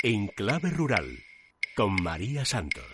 En Clave Rural, con María Santos.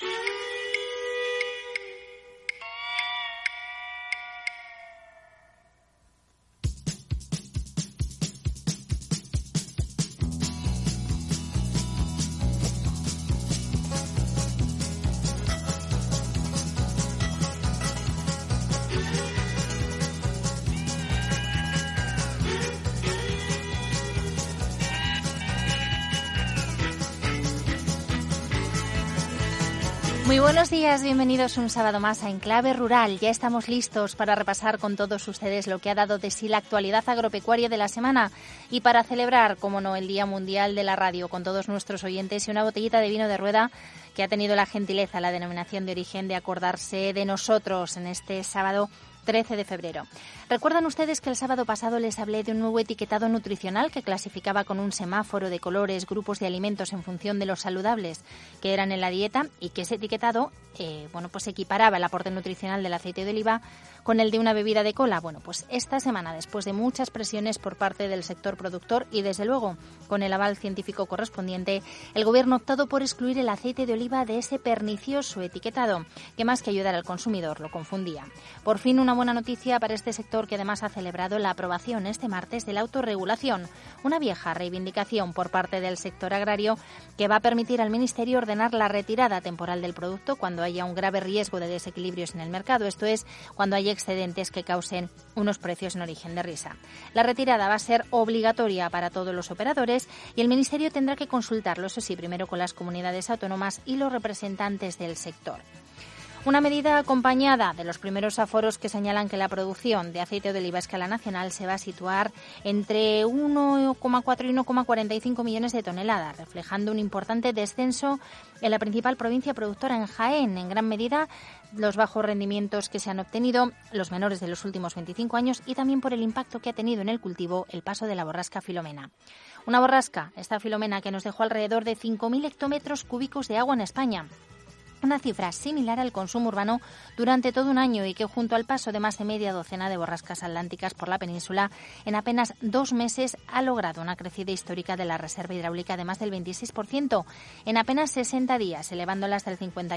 Muy buenos días, bienvenidos un sábado más a Enclave Rural. Ya estamos listos para repasar con todos ustedes lo que ha dado de sí la actualidad agropecuaria de la semana y para celebrar, como no, el Día Mundial de la Radio con todos nuestros oyentes y una botellita de vino de rueda que ha tenido la gentileza, la denominación de origen de acordarse de nosotros en este sábado 13 de febrero. Recuerdan ustedes que el sábado pasado les hablé de un nuevo etiquetado nutricional que clasificaba con un semáforo de colores grupos de alimentos en función de los saludables que eran en la dieta y que ese etiquetado equiparaba el aporte nutricional del aceite de oliva con el de una bebida de cola. Bueno, pues esta semana, después de muchas presiones por parte del sector productor y desde luego con el aval científico correspondiente, el Gobierno ha optado por excluir el aceite de oliva de ese pernicioso etiquetado que más que ayudar al consumidor lo confundía. Por fin una buena noticia para este sector que además ha celebrado la aprobación este martes de la autorregulación, una vieja reivindicación por parte del sector agrario que va a permitir al Ministerio ordenar la retirada temporal del producto cuando haya un grave riesgo de desequilibrios en el mercado, esto es, cuando haya excedentes que causen unos precios en origen de risa. La retirada va a ser obligatoria para todos los operadores y el Ministerio tendrá que consultarlo, eso sí, primero con las comunidades autónomas y los representantes del sector. Una medida acompañada de los primeros aforos que señalan que la producción de aceite de oliva a escala nacional se va a situar entre 1,4 y 1,45 millones de toneladas, reflejando un importante descenso en la principal provincia productora, en Jaén, en gran medida los bajos rendimientos que se han obtenido, los menores de los últimos 25 años y también por el impacto que ha tenido en el cultivo el paso de la borrasca Filomena. Una borrasca, esta Filomena, que nos dejó alrededor de 5.000 hectómetros cúbicos de agua en España. Una cifra similar al consumo urbano durante todo un año y que junto al paso de más de media docena de borrascas atlánticas por la península, en apenas 2 meses ha logrado una crecida histórica de la reserva hidráulica de más del 26%, en apenas 60 días, elevándola hasta el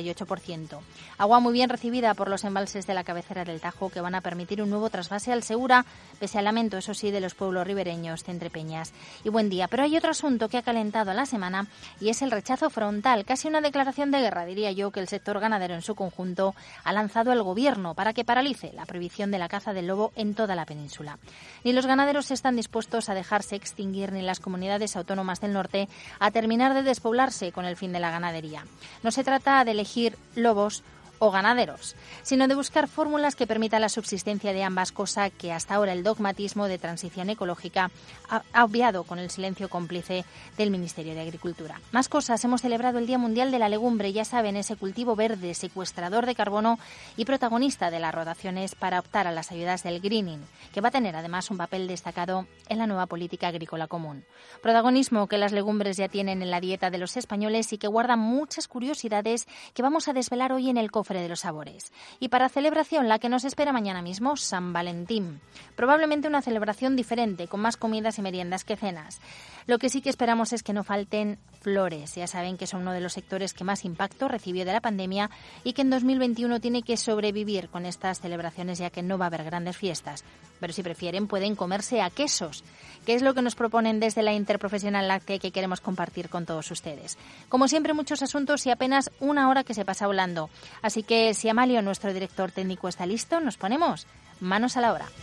58%. Agua muy bien recibida por los embalses de la cabecera del Tajo que van a permitir un nuevo trasvase al Segura, pese al lamento, eso sí, de los pueblos ribereños de Entrepeñas y Buendía. Pero hay otro asunto que ha calentado la semana y es el rechazo frontal, casi una declaración de guerra, diría yo, que el sector ganadero en su conjunto ha lanzado al Gobierno para que paralice la prohibición de la caza del lobo en toda la península. Ni los ganaderos están dispuestos a dejarse extinguir ni las comunidades autónomas del norte a terminar de despoblarse con el fin de la ganadería. No se trata de elegir lobos o ganaderos, sino de buscar fórmulas que permitan la subsistencia de ambas, cosa que hasta ahora el dogmatismo de transición ecológica ha obviado con el silencio cómplice del Ministerio de Agricultura. Más cosas, hemos celebrado el Día Mundial de la Legumbre, ya saben, ese cultivo verde, secuestrador de carbono y protagonista de las rotaciones para optar a las ayudas del greening, que va a tener además un papel destacado en la nueva política agrícola común. Protagonismo que las legumbres ya tienen en la dieta de los españoles y que guardan muchas curiosidades que vamos a desvelar hoy en el cofre de los sabores. Y para celebración, la que nos espera mañana mismo, San Valentín. Probablemente una celebración diferente, con más comidas y meriendas que cenas. Lo que sí que esperamos es que no falten flores. Ya saben que son uno de los sectores que más impacto recibió de la pandemia y que en 2021 tiene que sobrevivir con estas celebraciones, ya que no va a haber grandes fiestas. Pero si prefieren, pueden comerse a quesos, que es lo que nos proponen desde la Interprofesional Láctea que queremos compartir con todos ustedes. Como siempre, muchos asuntos y apenas una hora que se pasa volando. Así que si Amalio, nuestro director técnico, está listo, nos ponemos manos a la obra.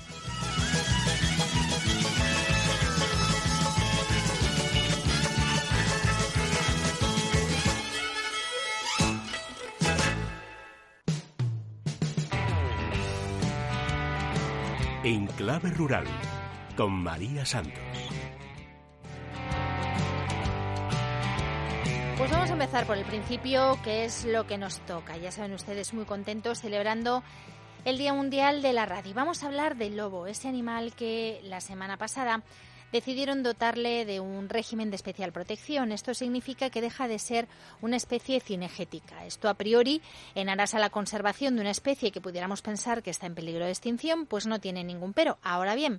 En Clave Rural, con María Santos. Pues vamos a empezar por el principio, que es lo que nos toca. Ya saben ustedes, muy contentos celebrando el Día Mundial de la Radio. Vamos a hablar del lobo, ese animal que la semana pasada decidieron dotarle de un régimen de especial protección. Esto significa que deja de ser una especie cinegética. Esto a priori, en aras a la conservación de una especie que pudiéramos pensar que está en peligro de extinción, pues no tiene ningún pero. Ahora bien,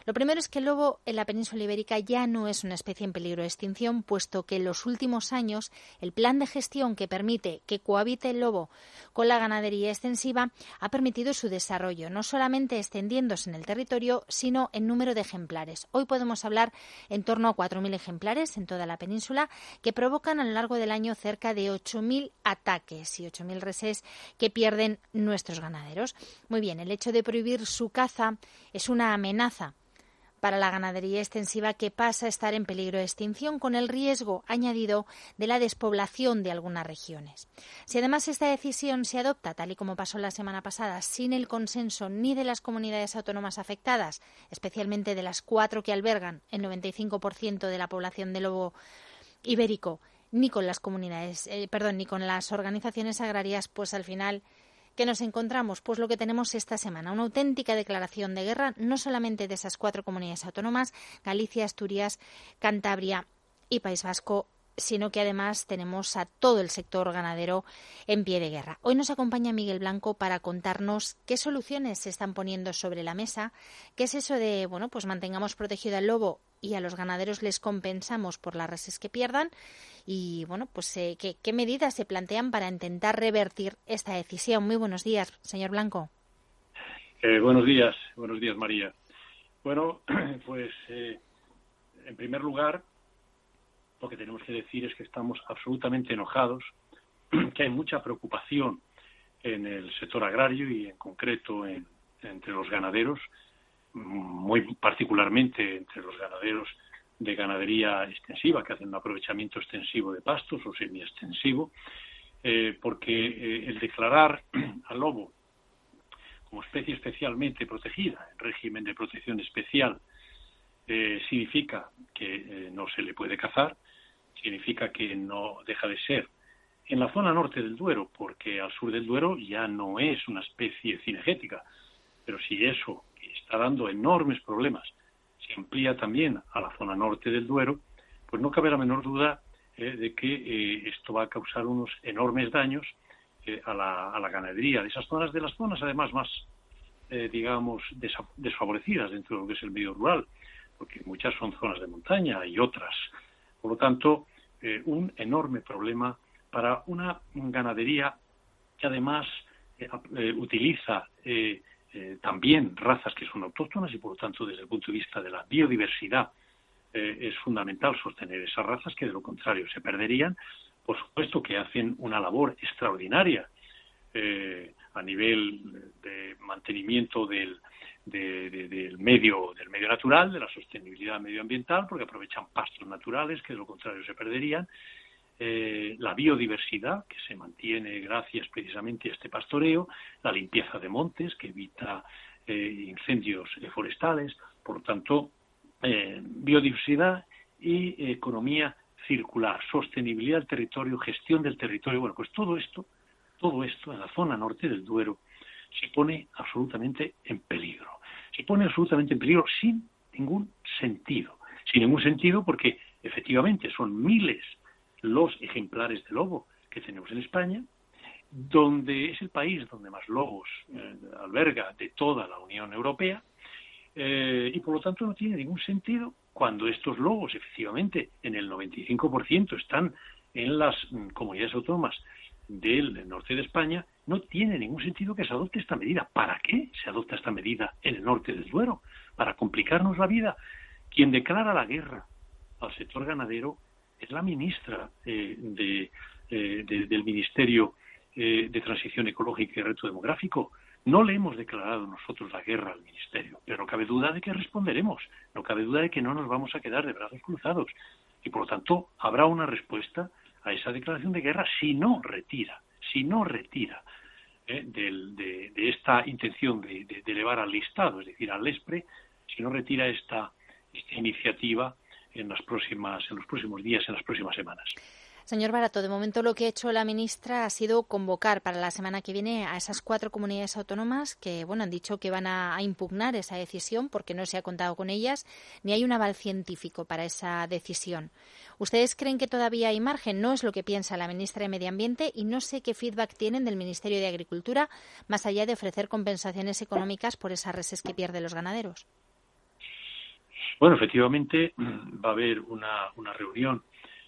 Lo primero es que el lobo en la península ibérica ya no es una especie en peligro de extinción, puesto que en los últimos años el plan de gestión que permite que cohabite el lobo con la ganadería extensiva ha permitido su desarrollo, no solamente extendiéndose en el territorio, sino en número de ejemplares. Hoy podemos hablar en torno a 4.000 ejemplares en toda la península, que provocan a lo largo del año cerca de 8.000 ataques y 8.000 reses que pierden nuestros ganaderos. Muy bien, el hecho de prohibir su caza es una amenaza para la ganadería extensiva que pasa a estar en peligro de extinción, con el riesgo añadido de la despoblación de algunas regiones. Si además esta decisión se adopta, tal y como pasó la semana pasada, sin el consenso ni de las comunidades autónomas afectadas, especialmente de las 4 que albergan el 95% de la población de lobo ibérico, ni con las ni con las organizaciones agrarias, pues al final, ¿qué nos encontramos? Pues lo que tenemos esta semana, una auténtica declaración de guerra, no solamente de esas 4 comunidades autónomas, Galicia, Asturias, Cantabria y País Vasco, sino que además tenemos a todo el sector ganadero en pie de guerra. Hoy nos acompaña Miguel Blanco para contarnos qué soluciones se están poniendo sobre la mesa, qué es eso de, pues mantengamos protegido al lobo y a los ganaderos les compensamos por las reses que pierdan y, qué medidas se plantean para intentar revertir esta decisión. Muy buenos días, señor Blanco. Buenos días, María. Bueno, pues en primer lugar, lo que tenemos que decir es que estamos absolutamente enojados, que hay mucha preocupación en el sector agrario y en concreto entre los ganaderos, muy particularmente entre los ganaderos de ganadería extensiva, que hacen un aprovechamiento extensivo de pastos o semiextensivo, porque el declarar al lobo como especie especialmente protegida, en régimen de protección especial, significa que no se le puede cazar, significa que no deja de ser en la zona norte del Duero, porque al sur del Duero ya no es una especie cinegética, pero si eso está dando enormes problemas se amplía también a la zona norte del Duero, pues no cabe la menor duda de que esto va a causar unos enormes daños a la ganadería de esas zonas, de las zonas además más, desfavorecidas dentro de lo que es el medio rural, porque muchas son zonas de montaña y otras. Por lo tanto, un enorme problema para una ganadería que además utiliza también razas que son autóctonas y, por lo tanto, desde el punto de vista de la biodiversidad, es fundamental sostener esas razas que, de lo contrario, se perderían. Por supuesto que hacen una labor extraordinaria a nivel de mantenimiento del medio natural, de la sostenibilidad medioambiental, porque aprovechan pastos naturales que de lo contrario se perderían, la biodiversidad que se mantiene gracias precisamente a este pastoreo, la limpieza de montes que evita incendios forestales, por lo tanto biodiversidad y economía circular, sostenibilidad del territorio, gestión del territorio. Bueno, pues todo esto en la zona norte del Duero se pone absolutamente en peligro. Se pone absolutamente en peligro sin ningún sentido. Sin ningún sentido porque efectivamente son miles los ejemplares de lobo que tenemos en España, donde es el país donde más lobos alberga de toda la Unión Europea, y por lo tanto no tiene ningún sentido cuando estos lobos efectivamente en el 95% están en las comunidades autónomas del norte de España, no tiene ningún sentido que se adopte esta medida. ¿Para qué se adopta esta medida en el norte del Duero? ¿Para complicarnos la vida? Quien declara la guerra al sector ganadero es la ministra del Ministerio de Transición Ecológica y Reto Demográfico. No le hemos declarado nosotros la guerra al Ministerio, pero no cabe duda de que responderemos, no cabe duda de que no nos vamos a quedar de brazos cruzados y por lo tanto habrá una respuesta a esa declaración de guerra si no retira de esta intención de elevar al listado, es decir, al LESPRE, si no retira esta iniciativa en los próximos días, en las próximas semanas. Señor Barato, de momento lo que ha hecho la ministra ha sido convocar para la semana que viene a esas 4 comunidades autónomas que han dicho que van a impugnar esa decisión porque no se ha contado con ellas, ni hay un aval científico para esa decisión. ¿Ustedes creen que todavía hay margen? No es lo que piensa la ministra de Medio Ambiente y no sé qué feedback tienen del Ministerio de Agricultura, más allá de ofrecer compensaciones económicas por esas reses que pierden los ganaderos. Bueno, efectivamente va a haber una reunión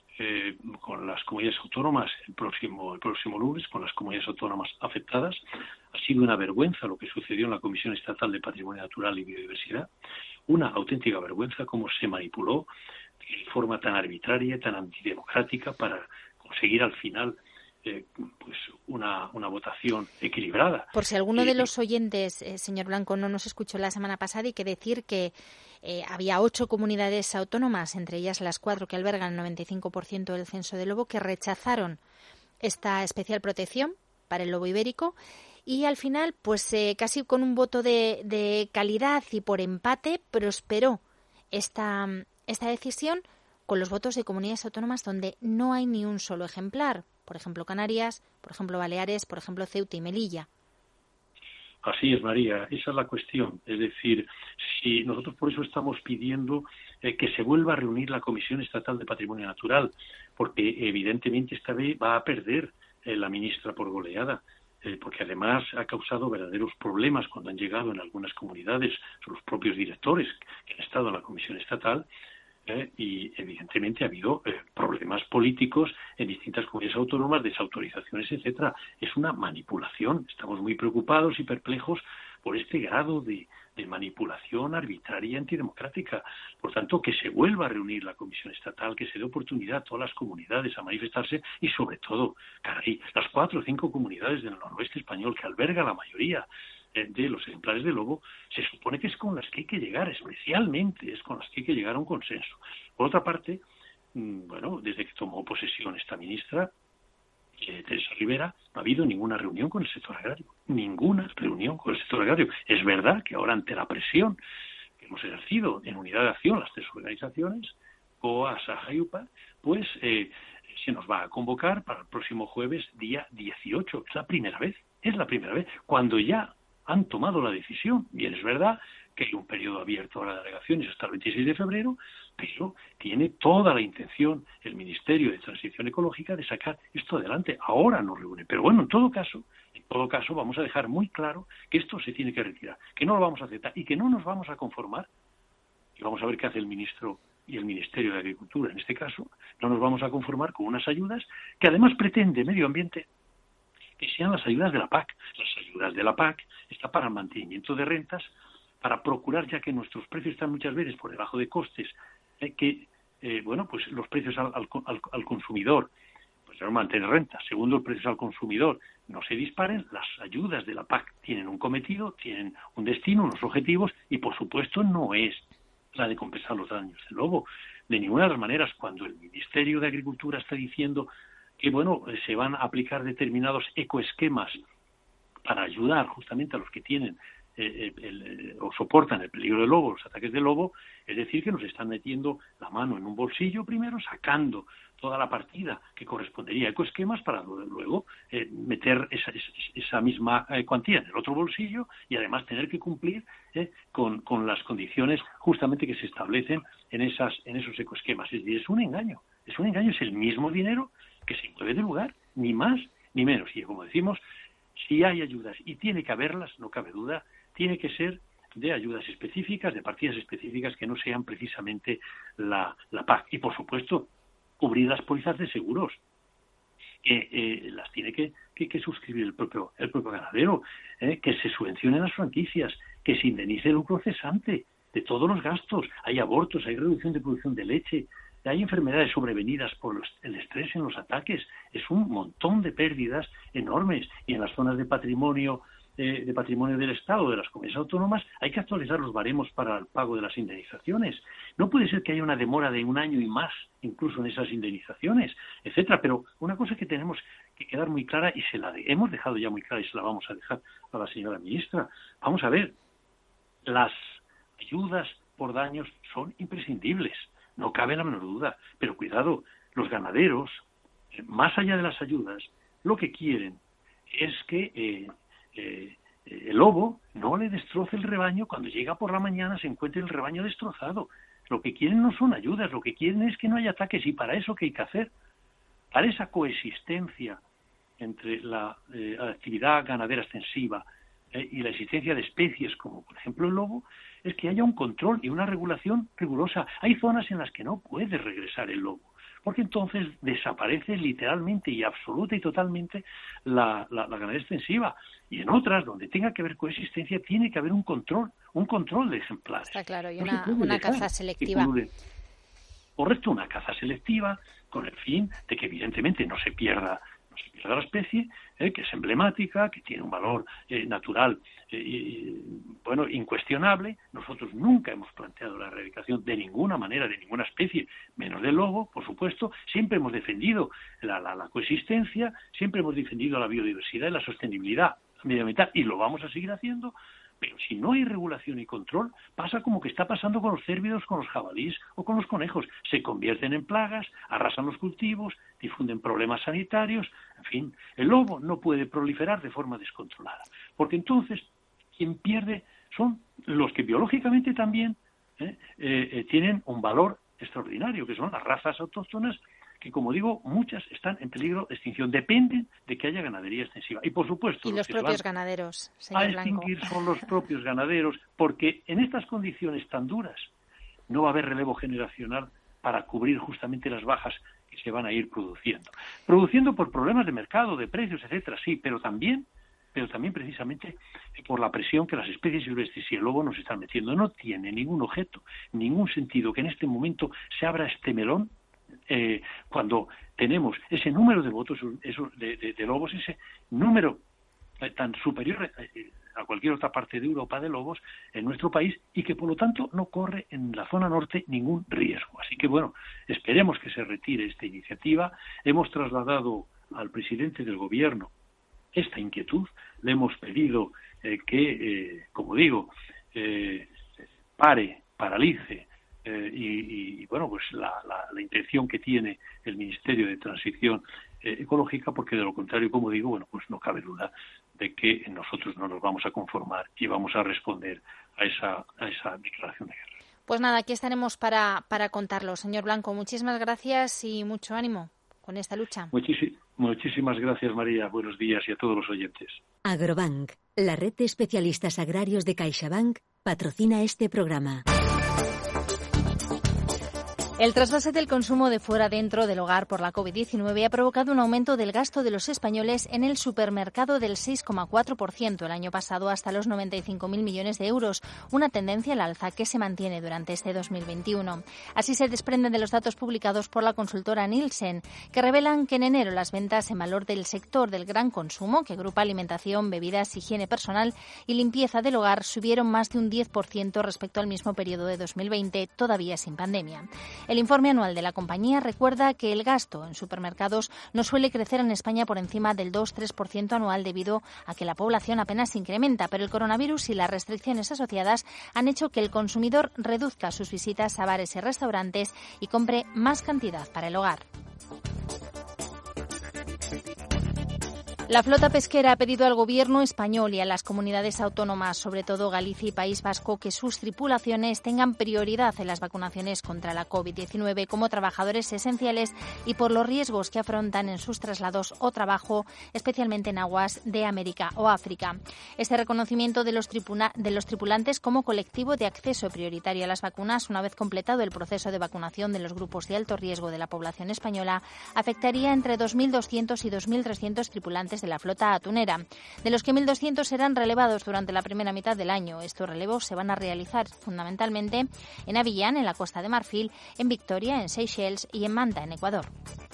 con las comunidades autónomas el próximo lunes, con las comunidades autónomas afectadas. Ha sido una vergüenza lo que sucedió en la Comisión Estatal de Patrimonio Natural y Biodiversidad, una auténtica vergüenza cómo se manipuló de forma tan arbitraria, tan antidemocrática para conseguir al final pues una votación equilibrada. Por si alguno de los oyentes, señor Blanco, no nos escuchó la semana pasada, hay que decir que había 8 comunidades autónomas, entre ellas las 4 que albergan el 95% del censo de lobo, que rechazaron esta especial protección para el lobo ibérico, y al final, pues casi con un voto de calidad y por empate, prosperó esta decisión con los votos de comunidades autónomas donde no hay ni un solo ejemplar. Por ejemplo, Canarias, por ejemplo, Baleares, por ejemplo, Ceuta y Melilla. Así es, María, esa es la cuestión. Es decir, si nosotros por eso estamos pidiendo que se vuelva a reunir la Comisión Estatal de Patrimonio Natural, porque evidentemente esta vez va a perder la ministra por goleada, porque además ha causado verdaderos problemas cuando han llegado en algunas comunidades, son los propios directores que han estado en la Comisión Estatal, y evidentemente ha habido problemas políticos en distintas comunidades autónomas, desautorizaciones, etcétera. Es una manipulación. Estamos muy preocupados y perplejos por este grado de manipulación arbitraria y antidemocrática. Por tanto, que se vuelva a reunir la Comisión Estatal, que se dé oportunidad a todas las comunidades a manifestarse y, sobre todo, caray, las 4 o 5 comunidades del noroeste español que alberga la mayoría de los ejemplares de lobo, se supone que es con las que hay que llegar, especialmente es con las que hay que llegar a un consenso. Por otra parte, bueno, desde que tomó posesión esta ministra, Teresa Rivera, no ha habido ninguna reunión con el sector agrario, ninguna reunión con el sector agrario. Es verdad que ahora, ante la presión que hemos ejercido en unidad de acción las 3 organizaciones, COA, SAJA y UPA, pues se nos va a convocar para el próximo jueves, día 18. Es la primera vez, cuando ya han tomado la decisión. Bien, es verdad que hay un periodo abierto a las delegaciones hasta el 26 de febrero, pero tiene toda la intención el Ministerio de Transición Ecológica de sacar esto adelante. Ahora nos reúne. Pero bueno, en todo caso, vamos a dejar muy claro que esto se tiene que retirar, que no lo vamos a aceptar y que no nos vamos a conformar. Y vamos a ver qué hace el ministro y el Ministerio de Agricultura en este caso. No nos vamos a conformar con unas ayudas que además pretende Medio Ambiente que sean las ayudas de la PAC. Las ayudas de la PAC están para el mantenimiento de rentas, para procurar, ya que nuestros precios están muchas veces por debajo de costes, que pues los precios al consumidor, pues no mantener rentas. Segundo, los precios al consumidor no se disparen. Las ayudas de la PAC tienen un cometido, tienen un destino, unos objetivos, y por supuesto no es la de compensar los daños del lobo. De ninguna de las maneras, cuando el Ministerio de Agricultura está diciendo que se van a aplicar determinados ecoesquemas para ayudar justamente a los que tienen o soportan el peligro del lobo, los ataques del lobo, es decir, que nos están metiendo la mano en un bolsillo primero, sacando toda la partida que correspondería a ecoesquemas para luego meter esa misma cuantía en el otro bolsillo y además tener que cumplir con las condiciones justamente que se establecen en esos ecoesquemas. Es decir, es un engaño, es el mismo dinero que se mueve del lugar, ni más ni menos. Y como decimos, si hay ayudas, y tiene que haberlas, no cabe duda, tiene que ser de ayudas específicas, de partidas específicas que no sean precisamente la PAC. Y, por supuesto, cubrir las pólizas de seguros, que las tiene que suscribir el propio ganadero, que se subvencionen las franquicias, que se indemnice el lucro cesante de todos los gastos. Hay abortos, hay reducción de producción de leche, hay enfermedades sobrevenidas por el estrés en los ataques. Es un montón de pérdidas enormes. Y en las zonas de patrimonio del Estado, de las comunidades autónomas, hay que actualizar los baremos para el pago de las indemnizaciones. No puede ser que haya una demora de 1 año y más, incluso en esas indemnizaciones, etcétera. Pero una cosa que tenemos que quedar muy clara, y hemos dejado ya muy clara y se la vamos a dejar a la señora ministra. Vamos a ver, las ayudas por daños son imprescindibles. No cabe la menor duda, pero cuidado, los ganaderos, más allá de las ayudas, lo que quieren es que el lobo no le destroce el rebaño cuando llega por la mañana, se encuentre el rebaño destrozado. Lo que quieren no son ayudas, lo que quieren es que no haya ataques. ¿Y para eso qué hay que hacer? Para esa coexistencia entre la actividad ganadera extensiva y la existencia de especies como por ejemplo el lobo es que haya un control y una regulación rigurosa. Hay zonas en las que no puede regresar el lobo, porque entonces desaparece literalmente y absoluta y totalmente la ganadería extensiva. Y en otras, donde tenga que haber coexistencia, tiene que haber un control de ejemplares. Está claro, y una caza selectiva. Correcto, una caza selectiva, con el fin de que evidentemente no se pierda la especie, que es emblemática, que tiene un valor natural incuestionable. Nosotros nunca hemos planteado la erradicación de ninguna manera de ninguna especie, menos del lobo, por supuesto. Siempre hemos defendido la coexistencia, siempre hemos defendido la biodiversidad y la sostenibilidad medioambiental, y lo vamos a seguir haciendo. Pero si no hay regulación y control, pasa como que está pasando con los cérvidos, con los jabalíes o con los conejos. Se convierten en plagas, arrasan los cultivos, difunden problemas sanitarios. En fin, el lobo no puede proliferar de forma descontrolada, porque entonces quien pierde son los que biológicamente también tienen un valor extraordinario, que son las razas autóctonas, que, como digo, muchas están en peligro de extinción. Dependen de que haya ganadería extensiva. Y, por supuesto, y los propios ganaderos, señor Blanco. A extinguir son los propios ganaderos, porque en estas condiciones tan duras no va a haber relevo generacional para cubrir justamente las bajas que se van a ir produciendo. Produciendo por problemas de mercado, de precios, etcétera, sí, pero también precisamente por la presión que las especies silvestres y el lobo nos están metiendo. No tiene ningún objeto, ningún sentido que en este momento se abra este melón cuando tenemos ese número de votos de lobos, ese número tan superior a cualquier otra parte de Europa de lobos en nuestro país, y que por lo tanto no corre en la zona norte ningún riesgo. Así que bueno, esperemos que se retire esta iniciativa. Hemos trasladado al presidente del gobierno esta inquietud, le hemos pedido que, como digo, paralice y bueno, pues la intención que tiene el Ministerio de Transición Ecológica, porque de lo contrario, como digo, bueno, pues no cabe duda de que nosotros no nos vamos a conformar y vamos a responder a esa declaración de guerra. Pues nada, aquí estaremos para contarlo. Señor Blanco, muchísimas gracias y mucho ánimo con esta lucha. Muchísimas gracias, María. Buenos días y a todos los oyentes. Agrobank, la red de especialistas agrarios de CaixaBank, patrocina este programa. El trasvase del consumo de fuera dentro del hogar por la COVID-19 ha provocado un aumento del gasto de los españoles en el supermercado del 6,4% el año pasado, hasta los 95.000 millones de euros, una tendencia al alza que se mantiene durante este 2021. Así se desprende de los datos publicados por la consultora Nielsen, que revelan que en enero las ventas en valor del sector del gran consumo, que agrupa alimentación, bebidas, higiene personal y limpieza del hogar, subieron más de un 10% respecto al mismo periodo de 2020, todavía sin pandemia. El informe anual de la compañía recuerda que el gasto en supermercados no suele crecer en España por encima del 2-3% anual, debido a que la población apenas se incrementa, pero el coronavirus y las restricciones asociadas han hecho que el consumidor reduzca sus visitas a bares y restaurantes y compre más cantidad para el hogar. La flota pesquera ha pedido al Gobierno español y a las comunidades autónomas, sobre todo Galicia y País Vasco, que sus tripulaciones tengan prioridad en las vacunaciones contra la COVID-19 como trabajadores esenciales y por los riesgos que afrontan en sus traslados o trabajo, especialmente en aguas de América o África. Este reconocimiento de los tripulantes como colectivo de acceso prioritario a las vacunas, una vez completado el proceso de vacunación de los grupos de alto riesgo de la población española, afectaría entre 2.200 y 2.300 tripulantes de la flota atunera, de los que 1.200 serán relevados durante la primera mitad del año. Estos relevos se van a realizar fundamentalmente en Avillán, en la Costa de Marfil, en Victoria, en Seychelles y en Manta, en Ecuador.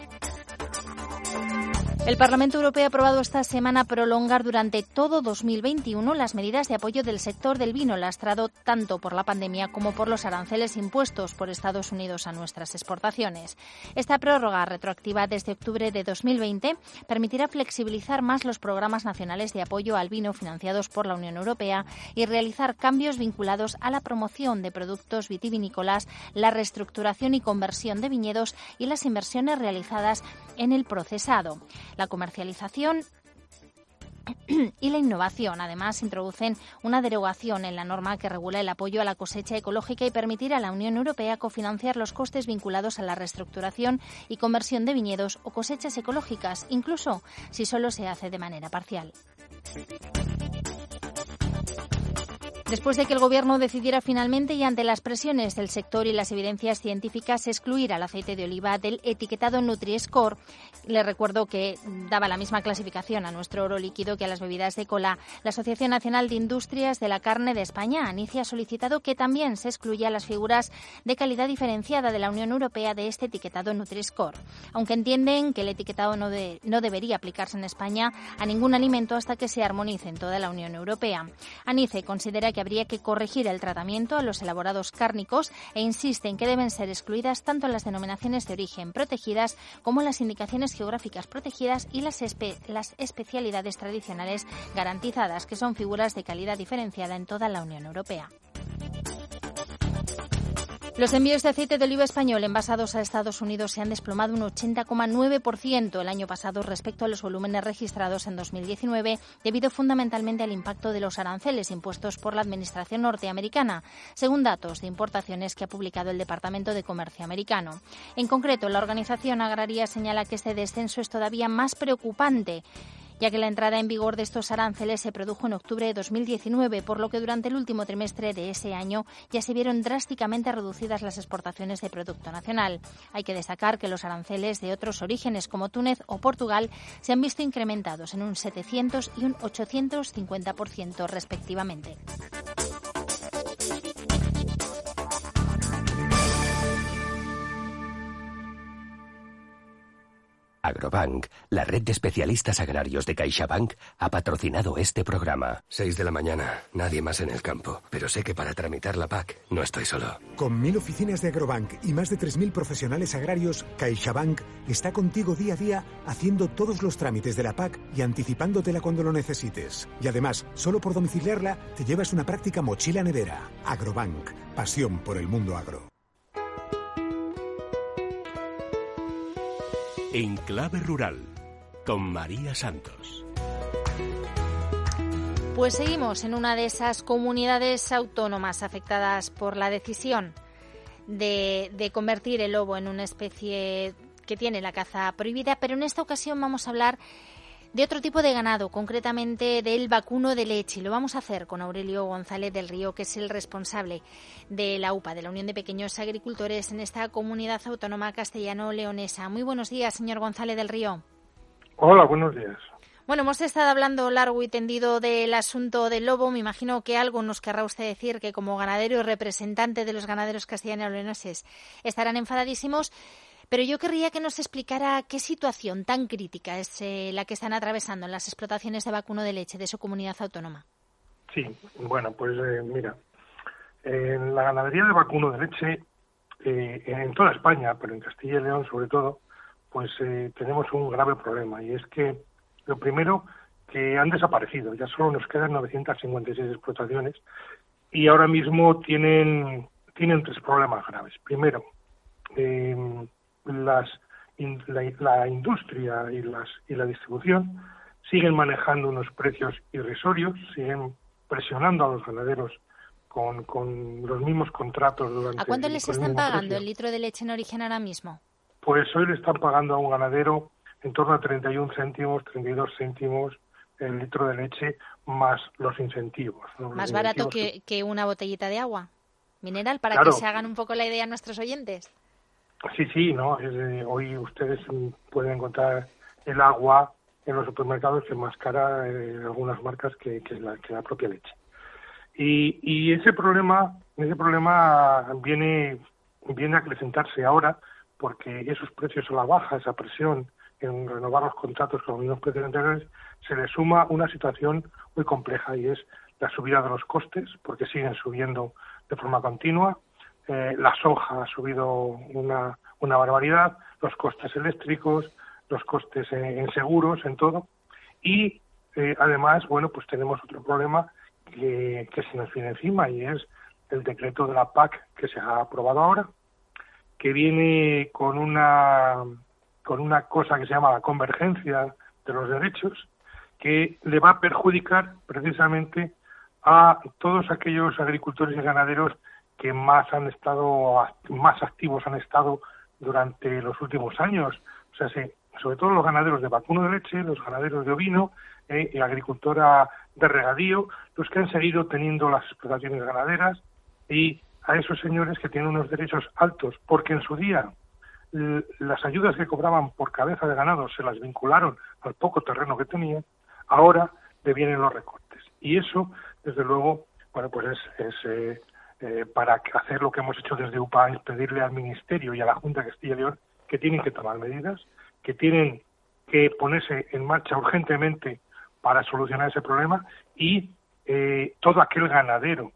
El Parlamento Europeo ha aprobado esta semana prolongar durante todo 2021 las medidas de apoyo del sector del vino, lastrado tanto por la pandemia como por los aranceles impuestos por Estados Unidos a nuestras exportaciones. Esta prórroga, retroactiva desde octubre de 2020, permitirá flexibilizar más los programas nacionales de apoyo al vino financiados por la Unión Europea y realizar cambios vinculados a la promoción de productos vitivinícolas, la reestructuración y conversión de viñedos y las inversiones realizadas en el procesado. La comercialización y la innovación. Además, introducen una derogación en la norma que regula el apoyo a la cosecha ecológica y permitirá a la Unión Europea cofinanciar los costes vinculados a la reestructuración y conversión de viñedos o cosechas ecológicas, incluso si solo se hace de manera parcial. Después de que el Gobierno decidiera finalmente y ante las presiones del sector y las evidencias científicas excluir al aceite de oliva del etiquetado Nutri-Score, le recuerdo que daba la misma clasificación a nuestro oro líquido que a las bebidas de cola, la Asociación Nacional de Industrias de la Carne de España, ANICI, ha solicitado que también se excluya las figuras de calidad diferenciada de la Unión Europea de este etiquetado Nutri-Score, aunque entienden que el etiquetado no debería aplicarse en España a ningún alimento hasta que se armonice en toda la Unión Europea. ANICE considera que habría que corregir el tratamiento a los elaborados cárnicos e insiste en que deben ser excluidas tanto las denominaciones de origen protegidas como las indicaciones geográficas protegidas y las especialidades tradicionales garantizadas, que son figuras de calidad diferenciada en toda la Unión Europea. Los envíos de aceite de oliva español envasados a Estados Unidos se han desplomado un 80,9% el año pasado respecto a los volúmenes registrados en 2019, debido fundamentalmente al impacto de los aranceles impuestos por la administración norteamericana, según datos de importaciones que ha publicado el Departamento de Comercio americano. En concreto, la Organización Agraria señala que este descenso es todavía más preocupante, ya que la entrada en vigor de estos aranceles se produjo en octubre de 2019, por lo que durante el último trimestre de ese año ya se vieron drásticamente reducidas las exportaciones de producto nacional. Hay que destacar que los aranceles de otros orígenes como Túnez o Portugal se han visto incrementados en un 700 y un 850% respectivamente. Agrobank, la red de especialistas agrarios de CaixaBank, ha patrocinado este programa. 6 de la mañana, nadie más en el campo. Pero sé que para tramitar la PAC no estoy solo. Con 1.000 oficinas de Agrobank y más de 3.000 profesionales agrarios, CaixaBank está contigo día a día haciendo todos los trámites de la PAC y anticipándotela cuando lo necesites. Y además, solo por domiciliarla, te llevas una práctica mochila nevera. Agrobank, pasión por el mundo agro. En Clave Rural, con María Santos. Pues seguimos en una de esas comunidades autónomas afectadas por la decisión de convertir el lobo en una especie que tiene la caza prohibida, pero en esta ocasión vamos a hablar de otro tipo de ganado, concretamente del vacuno de leche. Lo vamos a hacer con Aurelio González del Río, que es el responsable de la UPA, de la Unión de Pequeños Agricultores, en esta comunidad autónoma castellano-leonesa. Muy buenos días, señor González del Río. Hola, buenos días. Bueno, hemos estado hablando largo y tendido del asunto del lobo. Me imagino que algo nos querrá usted decir, que como ganadero y representante de los ganaderos castellano-leoneses estarán enfadadísimos. Pero yo querría que nos explicara qué situación tan crítica es la que están atravesando en las explotaciones de vacuno de leche de su comunidad autónoma. Sí, bueno, pues mira, en la ganadería de vacuno de leche, en toda España, pero en Castilla y León sobre todo, pues tenemos un grave problema, y es que lo primero, que han desaparecido, ya solo nos quedan 956 explotaciones, y ahora mismo tienen 3 problemas graves. Primero, la industria y la distribución siguen manejando unos precios irrisorios, siguen presionando a los ganaderos con los mismos contratos durante... ¿A cuánto les están pagando el litro de leche en origen ahora mismo? Pues hoy le están pagando a un ganadero en torno a 31 céntimos, 32 céntimos el litro de leche, más los incentivos, ¿no? Más barato que una botellita de agua mineral, para claro, que se hagan un poco la idea nuestros oyentes. Sí, ¿no? Hoy ustedes pueden encontrar el agua en los supermercados que es más cara en algunas marcas que la propia leche. Y ese problema viene a acrecentarse ahora, porque esos precios a la baja, esa presión en renovar los contratos con los mismos precios anteriores, se le suma una situación muy compleja, y es la subida de los costes, porque siguen subiendo de forma continua. La soja ha subido una barbaridad, los costes eléctricos, los costes en seguros, en todo. Y además, bueno, pues tenemos otro problema que se nos viene encima, y es el decreto de la PAC que se ha aprobado ahora, que viene con una cosa que se llama la convergencia de los derechos, que le va a perjudicar precisamente a todos aquellos agricultores y ganaderos que más activos han estado durante los últimos años. O sea, sobre todo los ganaderos de vacuno de leche, los ganaderos de ovino, y agricultura de regadío, los que han seguido teniendo las explotaciones ganaderas, y a esos señores que tienen unos derechos altos, porque en su día las ayudas que cobraban por cabeza de ganado se las vincularon al poco terreno que tenían, ahora le vienen los recortes. Y eso, desde luego, bueno, pues es para hacer lo que hemos hecho desde UPA, es pedirle al Ministerio y a la Junta de Castilla y León que tienen que tomar medidas, que tienen que ponerse en marcha urgentemente para solucionar ese problema, y todo aquel ganadero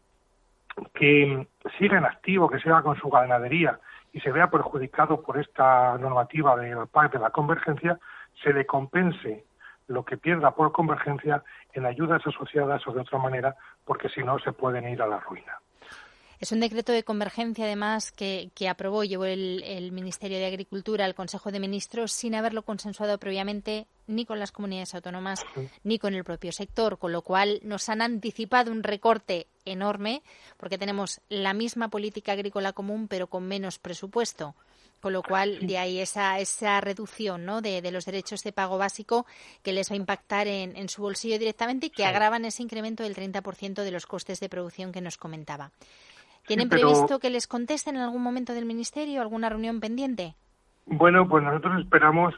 que siga en activo, que siga con su ganadería y se vea perjudicado por esta normativa de la PAC de la convergencia, se le compense lo que pierda por convergencia en ayudas asociadas o de otra manera, porque si no se pueden ir a la ruina. Es un decreto de convergencia, además, que llevó el Ministerio de Agricultura al Consejo de Ministros sin haberlo consensuado previamente ni con las comunidades autónomas ni con el propio sector, con lo cual nos han anticipado un recorte enorme, porque tenemos la misma política agrícola común pero con menos presupuesto. Con lo cual, de ahí esa reducción, ¿no?, de los derechos de pago básico que les va a impactar en su bolsillo directamente y que agravan ese incremento del 30% de los costes de producción que nos comentaba. ¿Tienen previsto que les contesten en algún momento del Ministerio, alguna reunión pendiente? Bueno, pues nosotros esperamos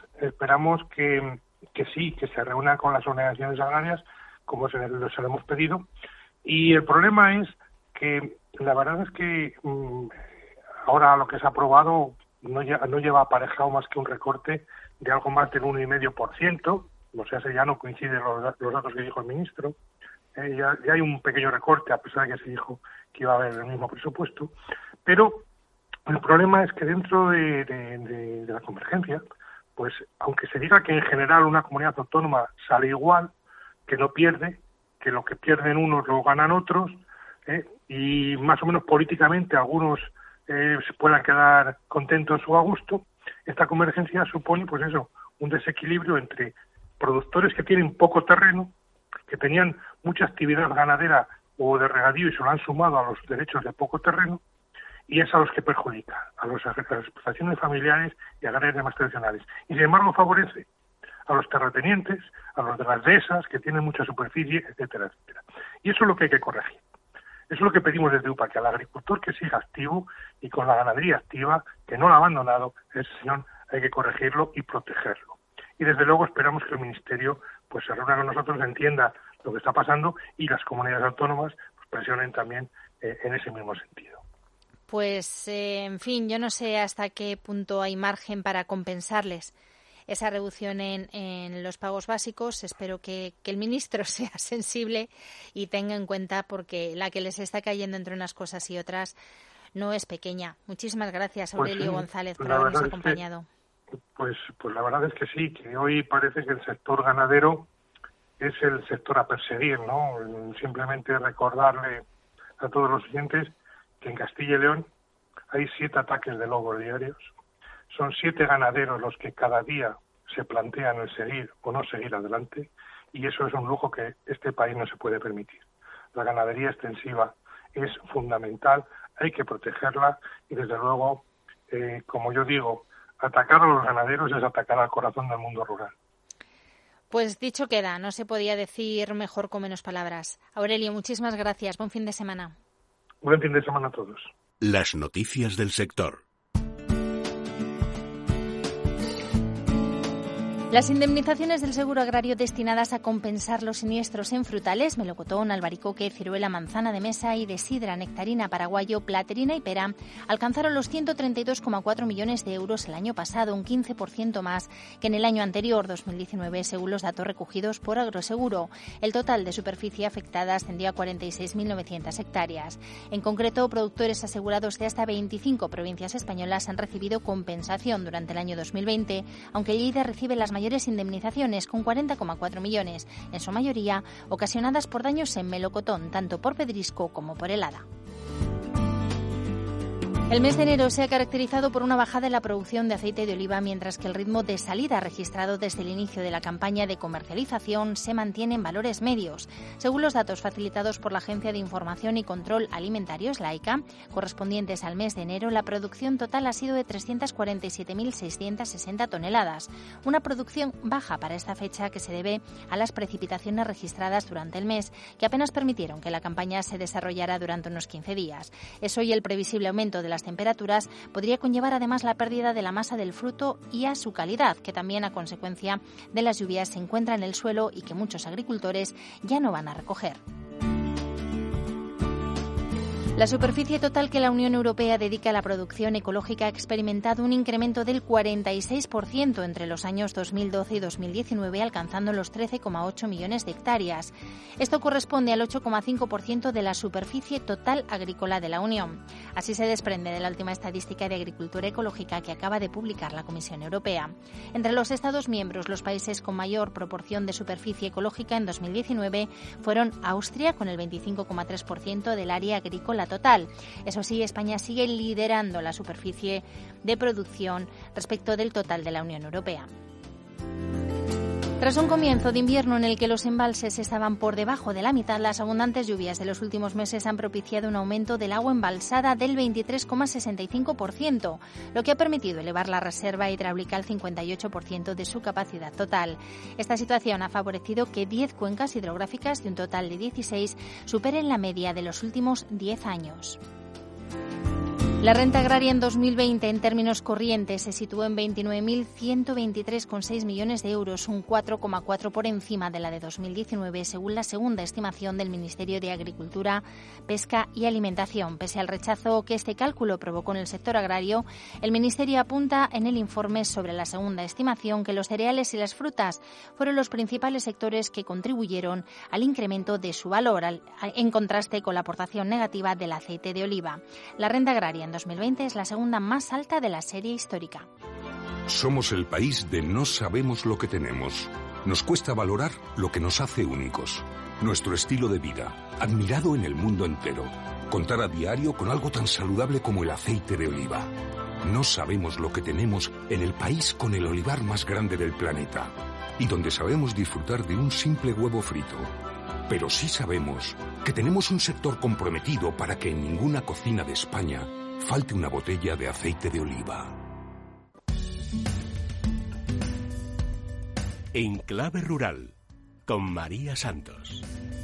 que sí, que se reúna con las organizaciones agrarias, como se lo hemos pedido. Y el problema es que la verdad es que ahora lo que se ha aprobado no lleva aparejado más que un recorte de algo más del 1,5%, o sea, ya no coinciden los datos que dijo el ministro. Ya hay un pequeño recorte, a pesar de que se dijo que iba a haber el mismo presupuesto, pero el problema es que dentro de la convergencia, pues aunque se diga que en general una comunidad autónoma sale igual, que no pierde, que lo que pierden unos lo ganan otros, y más o menos políticamente algunos se puedan quedar contentos o a gusto, esta convergencia supone, pues eso, un desequilibrio entre productores que tienen poco terreno, que tenían mucha actividad ganadera o de regadío y se lo han sumado a los derechos de poco terreno, y es a los que perjudica, a las explotaciones familiares y agrarias más tradicionales. Y sin embargo favorece a los terratenientes, a los de las dehesas, que tienen mucha superficie, etcétera, etcétera. Y eso es lo que hay que corregir. Eso es lo que pedimos desde UPA, que al agricultor que siga activo y con la ganadería activa, que no lo ha abandonado, ese señor hay que corregirlo y protegerlo. Y desde luego esperamos que el Ministerio pues se reúna con nosotros, entienda lo que está pasando y las comunidades autónomas pues, presionen también en ese mismo sentido. Pues, en fin, yo no sé hasta qué punto hay margen para compensarles esa reducción en los pagos básicos. Espero que el ministro sea sensible y tenga en cuenta, porque la que les está cayendo entre unas cosas y otras no es pequeña. Muchísimas gracias, Aurelio González, por habernos acompañado. Pues la verdad es que sí, que hoy parece que el sector ganadero es el sector a perseguir, ¿no? Simplemente recordarle a todos los oyentes que en Castilla y León hay 7 ataques de lobos diarios. Son 7 ganaderos los que cada día se plantean el seguir o no seguir adelante, y eso es un lujo que este país no se puede permitir. La ganadería extensiva es fundamental, hay que protegerla y desde luego, como yo digo, atacar a los ganaderos es atacar al corazón del mundo rural. Pues dicho queda, no se podía decir mejor con menos palabras. Aurelio, muchísimas gracias. Buen fin de semana. Buen fin de semana a todos. Las noticias del sector. Las indemnizaciones del seguro agrario destinadas a compensar los siniestros en frutales, melocotón, albaricoque, ciruela, manzana de mesa y de sidra, nectarina, paraguayo, platerina y pera alcanzaron los 132,4 millones de euros el año pasado, un 15% más que en el año anterior, 2019, según los datos recogidos por Agroseguro. El total de superficie afectada ascendió a 46.900 hectáreas. En concreto, productores asegurados de hasta 25 provincias españolas han recibido compensación durante el año 2020, aunque Lleida recibe las mayores indemnizaciones, con 40,4 millones, en su mayoría ocasionadas por daños en melocotón, tanto por pedrisco como por helada. El mes de enero se ha caracterizado por una bajada en la producción de aceite de oliva, mientras que el ritmo de salida registrado desde el inicio de la campaña de comercialización se mantiene en valores medios. Según los datos facilitados por la Agencia de Información y Control Alimentarios, la AICA, correspondientes al mes de enero, la producción total ha sido de 347.660 toneladas, una producción baja para esta fecha que se debe a las precipitaciones registradas durante el mes, que apenas permitieron que la campaña se desarrollara durante unos 15 días. Eso y el previsible aumento de las temperaturas podría conllevar además la pérdida de la masa del fruto y a su calidad, que también a consecuencia de las lluvias se encuentra en el suelo y que muchos agricultores ya no van a recoger. La superficie total que la Unión Europea dedica a la producción ecológica ha experimentado un incremento del 46% entre los años 2012 y 2019, alcanzando los 13,8 millones de hectáreas. Esto corresponde al 8,5% de la superficie total agrícola de la Unión. Así se desprende de la última estadística de agricultura ecológica que acaba de publicar la Comisión Europea. Entre los Estados miembros, los países con mayor proporción de superficie ecológica en 2019 fueron Austria, con el 25,3% del área agrícola total. Eso sí, España sigue liderando la superficie de producción respecto del total de la Unión Europea. Tras un comienzo de invierno en el que los embalses estaban por debajo de la mitad, las abundantes lluvias de los últimos meses han propiciado un aumento del agua embalsada del 23,65%, lo que ha permitido elevar la reserva hidráulica al 58% de su capacidad total. Esta situación ha favorecido que 10 cuencas hidrográficas de un total de 16 superen la media de los últimos 10 años. La renta agraria en 2020 en términos corrientes se situó en 29.123,6 millones de euros, un 4,4 por encima de la de 2019, según la segunda estimación del Ministerio de Agricultura, Pesca y Alimentación. Pese al rechazo que este cálculo provocó en el sector agrario, el Ministerio apunta en el informe sobre la segunda estimación que los cereales y las frutas fueron los principales sectores que contribuyeron al incremento de su valor, en contraste con la aportación negativa del aceite de oliva. La renta agraria en 2020 es la segunda más alta de la serie histórica. Somos el país de no sabemos lo que tenemos. Nos cuesta valorar lo que nos hace únicos. Nuestro estilo de vida, admirado en el mundo entero. Contar a diario con algo tan saludable como el aceite de oliva. No sabemos lo que tenemos en el país con el olivar más grande del planeta y donde sabemos disfrutar de un simple huevo frito. Pero sí sabemos que tenemos un sector comprometido para que en ninguna cocina de España falte una botella de aceite de oliva. En Clave Rural, con María Santos.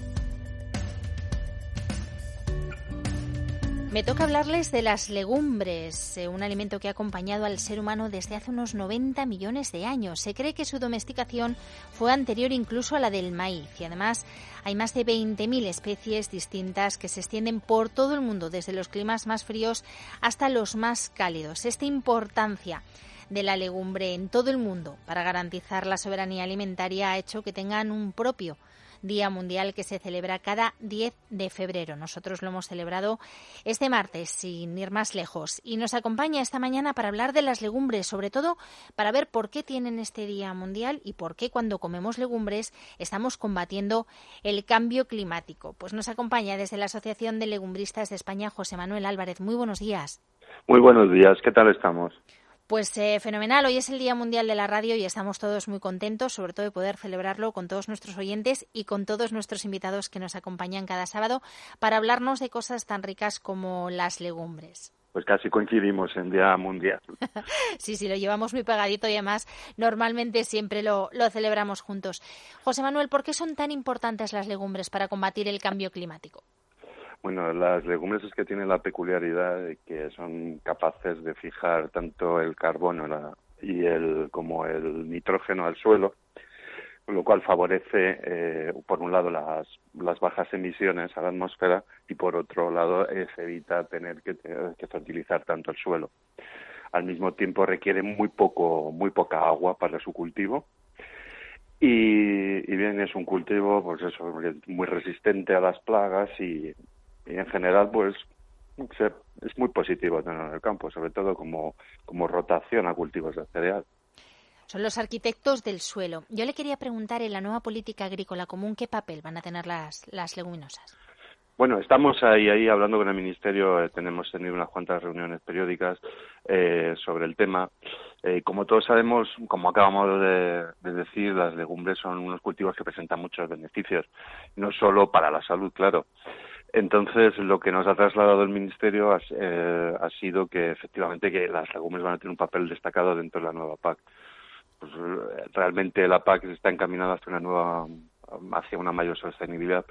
Me toca hablarles de las legumbres, un alimento que ha acompañado al ser humano desde hace unos 90 millones de años. Se cree que su domesticación fue anterior incluso a la del maíz y además hay más de 20.000 especies distintas que se extienden por todo el mundo, desde los climas más fríos hasta los más cálidos. Esta importancia de la legumbre en todo el mundo para garantizar la soberanía alimentaria ha hecho que tengan un propio Día Mundial que se celebra cada 10 de febrero. Nosotros lo hemos celebrado este martes, sin ir más lejos. Y nos acompaña esta mañana para hablar de las legumbres, sobre todo para ver por qué tienen este Día Mundial y por qué cuando comemos legumbres estamos combatiendo el cambio climático. Pues nos acompaña desde la Asociación de Legumbristas de España, José Manuel Álvarez. Muy buenos días. Muy buenos días. ¿Qué tal estamos? Pues fenomenal, hoy es el Día Mundial de la Radio y estamos todos muy contentos, sobre todo de poder celebrarlo con todos nuestros oyentes y con todos nuestros invitados que nos acompañan cada sábado para hablarnos de cosas tan ricas como las legumbres. Pues casi coincidimos en Día Mundial. Sí, lo llevamos muy pegadito y además normalmente siempre lo celebramos juntos. José Manuel, ¿por qué son tan importantes las legumbres para combatir el cambio climático? Bueno, las legumbres es que tienen la peculiaridad de que son capaces de fijar tanto el carbono como el nitrógeno al suelo, con lo cual favorece, por un lado, las bajas emisiones a la atmósfera y, por otro lado, se evita tener que fertilizar tanto el suelo. Al mismo tiempo, requiere muy poca agua para su cultivo. Y bien, es un cultivo, pues eso, muy resistente a las plagas y en general, pues es muy positivo tenerlo en el campo, sobre todo como rotación a cultivos de cereal. Son los arquitectos del suelo. Yo le quería preguntar, en la nueva política agrícola común, ¿qué papel van a tener las leguminosas? Bueno, estamos ahí hablando con el Ministerio, tenemos tenido unas cuantas reuniones periódicas sobre el tema. Como todos sabemos, como acabamos de decir, las legumbres son unos cultivos que presentan muchos beneficios, no solo para la salud, claro. Entonces, lo que nos ha trasladado el Ministerio ha sido que efectivamente que las legumbres van a tener un papel destacado dentro de la nueva PAC. Pues, realmente la PAC está encaminada hacia una mayor sostenibilidad,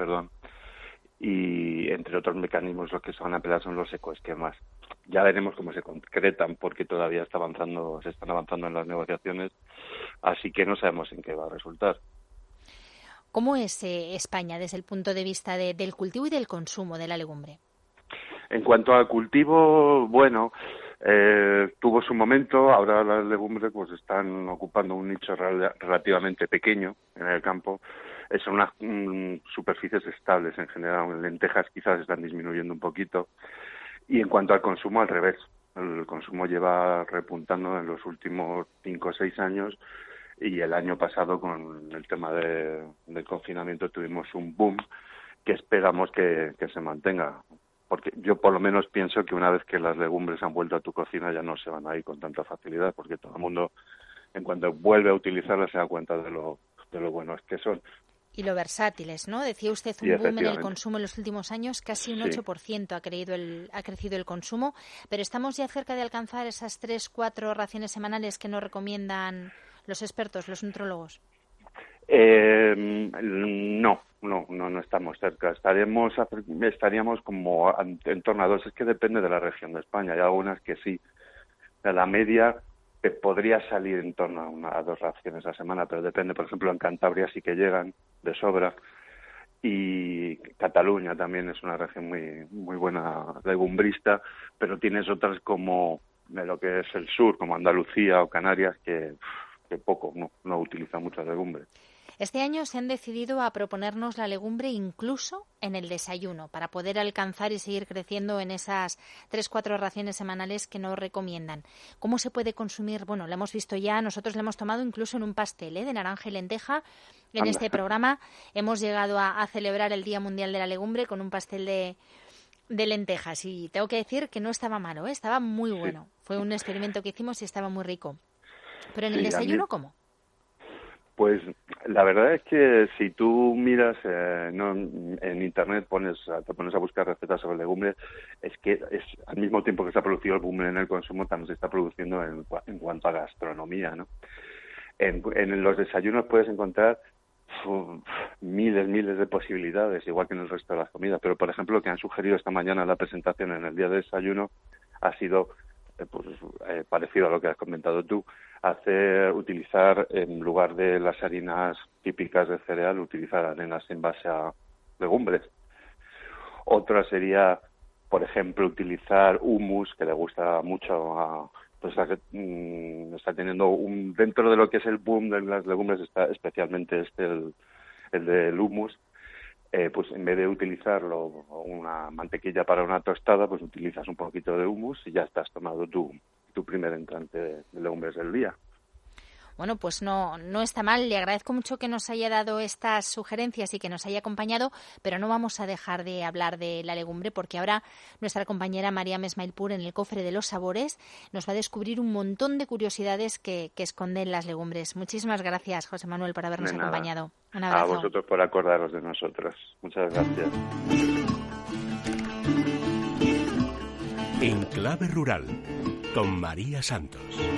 y entre otros mecanismos los que se van a emplear son los ecoesquemas. Ya veremos cómo se concretan porque todavía se están avanzando en las negociaciones, así que no sabemos en qué va a resultar. ¿Cómo es España desde el punto de vista del cultivo y del consumo de la legumbre? En cuanto al cultivo, bueno, tuvo su momento. Ahora las legumbres pues están ocupando un nicho relativamente pequeño en el campo. Son unas superficies estables en general. Lentejas quizás están disminuyendo un poquito. Y en cuanto al consumo, al revés. El consumo lleva repuntando en los últimos 5 o 6 años. Y el año pasado, con el tema del confinamiento, tuvimos un boom que esperamos que se mantenga. Porque yo por lo menos pienso que una vez que las legumbres han vuelto a tu cocina ya no se van a ir con tanta facilidad, porque todo el mundo, en cuanto vuelve a utilizarlas, se da cuenta de lo buenos que son. Y lo versátiles, ¿no? Decía usted un boom en el consumo en los últimos años, casi un 8% ha crecido el consumo, pero estamos ya cerca de alcanzar esas 3-4 raciones semanales que nos recomiendan los expertos, los nutrólogos. No estamos cerca. Estaríamos como en torno a 2. Es que depende de la región de España. Hay algunas que sí. La media podría salir en torno a 2 raciones a la semana, pero depende. Por ejemplo, en Cantabria sí que llegan de sobra. Y Cataluña también es una región muy, muy buena legumbrista, pero tienes otras como de lo que es el sur, como Andalucía o Canarias, que poco, no utilizan muchas legumbres. Este año se han decidido a proponernos la legumbre incluso en el desayuno, para poder alcanzar y seguir creciendo en esas 3-4 raciones semanales que nos recomiendan. ¿Cómo se puede consumir? Bueno, lo hemos visto ya, nosotros lo hemos tomado incluso en un pastel de naranja y lenteja. En este programa hemos llegado a celebrar el Día Mundial de la Legumbre con un pastel de lentejas. Y tengo que decir que no estaba malo, estaba muy bueno. Fue un experimento que hicimos y estaba muy rico. Pero en el desayuno, ¿cómo? Pues la verdad es que si tú miras en internet, te pones a buscar recetas sobre legumbres, es que al mismo tiempo que se ha producido el boom en el consumo, también se está produciendo en cuanto a gastronomía, ¿no? En los desayunos puedes encontrar miles de posibilidades, igual que en el resto de las comidas. Pero, por ejemplo, lo que han sugerido esta mañana en la presentación en el día de desayuno ha sido parecido a lo que has comentado tú, utilizar en lugar de las harinas típicas de cereal, utilizar harinas en base a legumbres. Otra sería, por ejemplo, utilizar hummus, que le gusta mucho está teniendo dentro de lo que es el boom de las legumbres, está especialmente el del hummus. Pues en vez de utilizarlo una mantequilla para una tostada, pues utilizas un poquito de hummus y ya estás tomando tu primer entrante de legumbres del día. Bueno, pues no está mal. Le agradezco mucho que nos haya dado estas sugerencias y que nos haya acompañado, pero no vamos a dejar de hablar de la legumbre porque ahora nuestra compañera Mariam Esmailpour en el Cofre de los Sabores nos va a descubrir un montón de curiosidades que esconden las legumbres. Muchísimas gracias, José Manuel, por habernos acompañado. Un abrazo. A vosotros por acordaros de nosotros. Muchas gracias. En Clave Rural, con María Santos.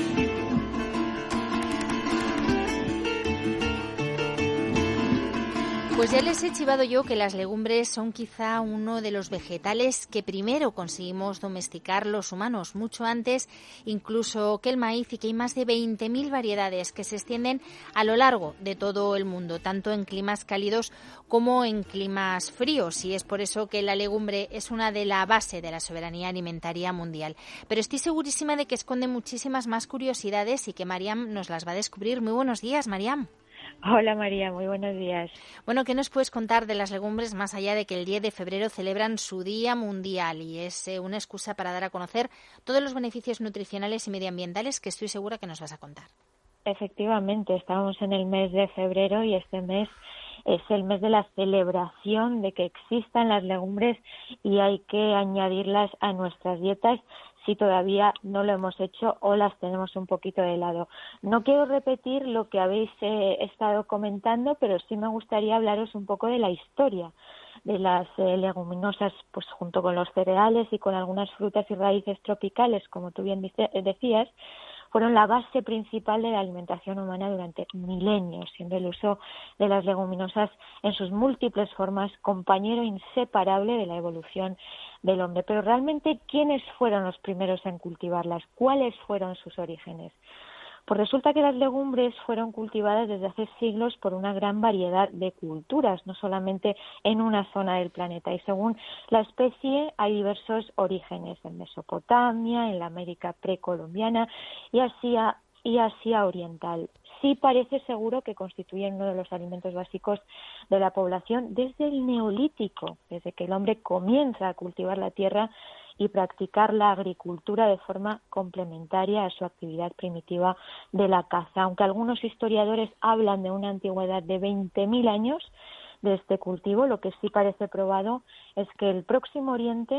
Pues ya les he chivado yo que las legumbres son quizá uno de los vegetales que primero conseguimos domesticar los humanos, mucho antes incluso que el maíz, y que hay más de 20.000 variedades que se extienden a lo largo de todo el mundo, tanto en climas cálidos como en climas fríos, y es por eso que la legumbre es una de la base de la soberanía alimentaria mundial. Pero estoy segurísima de que esconde muchísimas más curiosidades y que Mariam nos las va a descubrir. Muy buenos días, Mariam. Hola María, muy buenos días. Bueno, ¿qué nos puedes contar de las legumbres más allá de que el 10 de febrero celebran su Día Mundial y es una excusa para dar a conocer todos los beneficios nutricionales y medioambientales que estoy segura que nos vas a contar? Efectivamente, estamos en el mes de febrero y este mes es el mes de la celebración de que existan las legumbres y hay que añadirlas a nuestras dietas si todavía no lo hemos hecho o las tenemos un poquito de lado. No quiero repetir lo que habéis estado comentando, pero sí me gustaría hablaros un poco de la historia de las leguminosas, pues junto con los cereales y con algunas frutas y raíces tropicales, como tú bien decías, fueron la base principal de la alimentación humana durante milenios, siendo el uso de las leguminosas en sus múltiples formas compañero inseparable de la evolución del hombre. Pero realmente, ¿quiénes fueron los primeros en cultivarlas? ¿Cuáles fueron sus orígenes? Pues resulta que las legumbres fueron cultivadas desde hace siglos por una gran variedad de culturas, no solamente en una zona del planeta. Y según la especie hay diversos orígenes en Mesopotamia, en la América precolombiana y Asia oriental. Sí parece seguro que constituyen uno de los alimentos básicos de la población desde el Neolítico, desde que el hombre comienza a cultivar la tierra y practicar la agricultura de forma complementaria a su actividad primitiva de la caza. Aunque algunos historiadores hablan de una antigüedad de 20.000 años de este cultivo, lo que sí parece probado es que en Próximo Oriente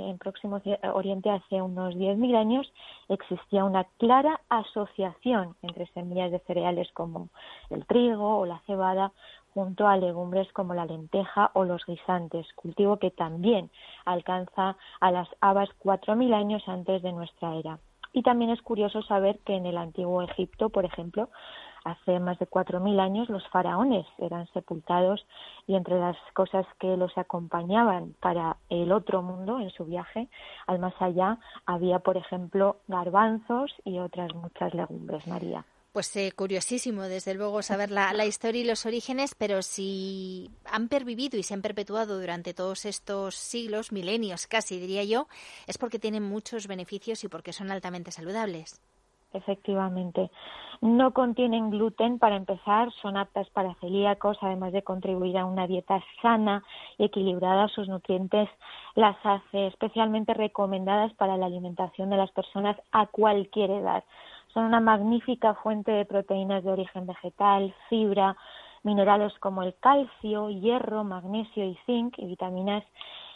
hace unos 10.000 años existía una clara asociación entre semillas de cereales como el trigo o la cebada junto a legumbres como la lenteja o los guisantes, cultivo que también alcanza a las habas 4.000 años antes de nuestra era. Y también es curioso saber que en el antiguo Egipto, por ejemplo, hace más de 4.000 años los faraones eran sepultados y entre las cosas que los acompañaban para el otro mundo en su viaje al más allá había, por ejemplo, garbanzos y otras muchas legumbres, María. Pues curiosísimo, desde luego, saber la historia y los orígenes, pero si han pervivido y se han perpetuado durante todos estos siglos, milenios casi diría yo, es porque tienen muchos beneficios y porque son altamente saludables. Efectivamente. No contienen gluten para empezar, son aptas para celíacos, además de contribuir a una dieta sana y equilibrada. Sus nutrientes las hace especialmente recomendadas para la alimentación de las personas a cualquier edad. Son una magnífica fuente de proteínas de origen vegetal, fibra, minerales como el calcio, hierro, magnesio y zinc y vitaminas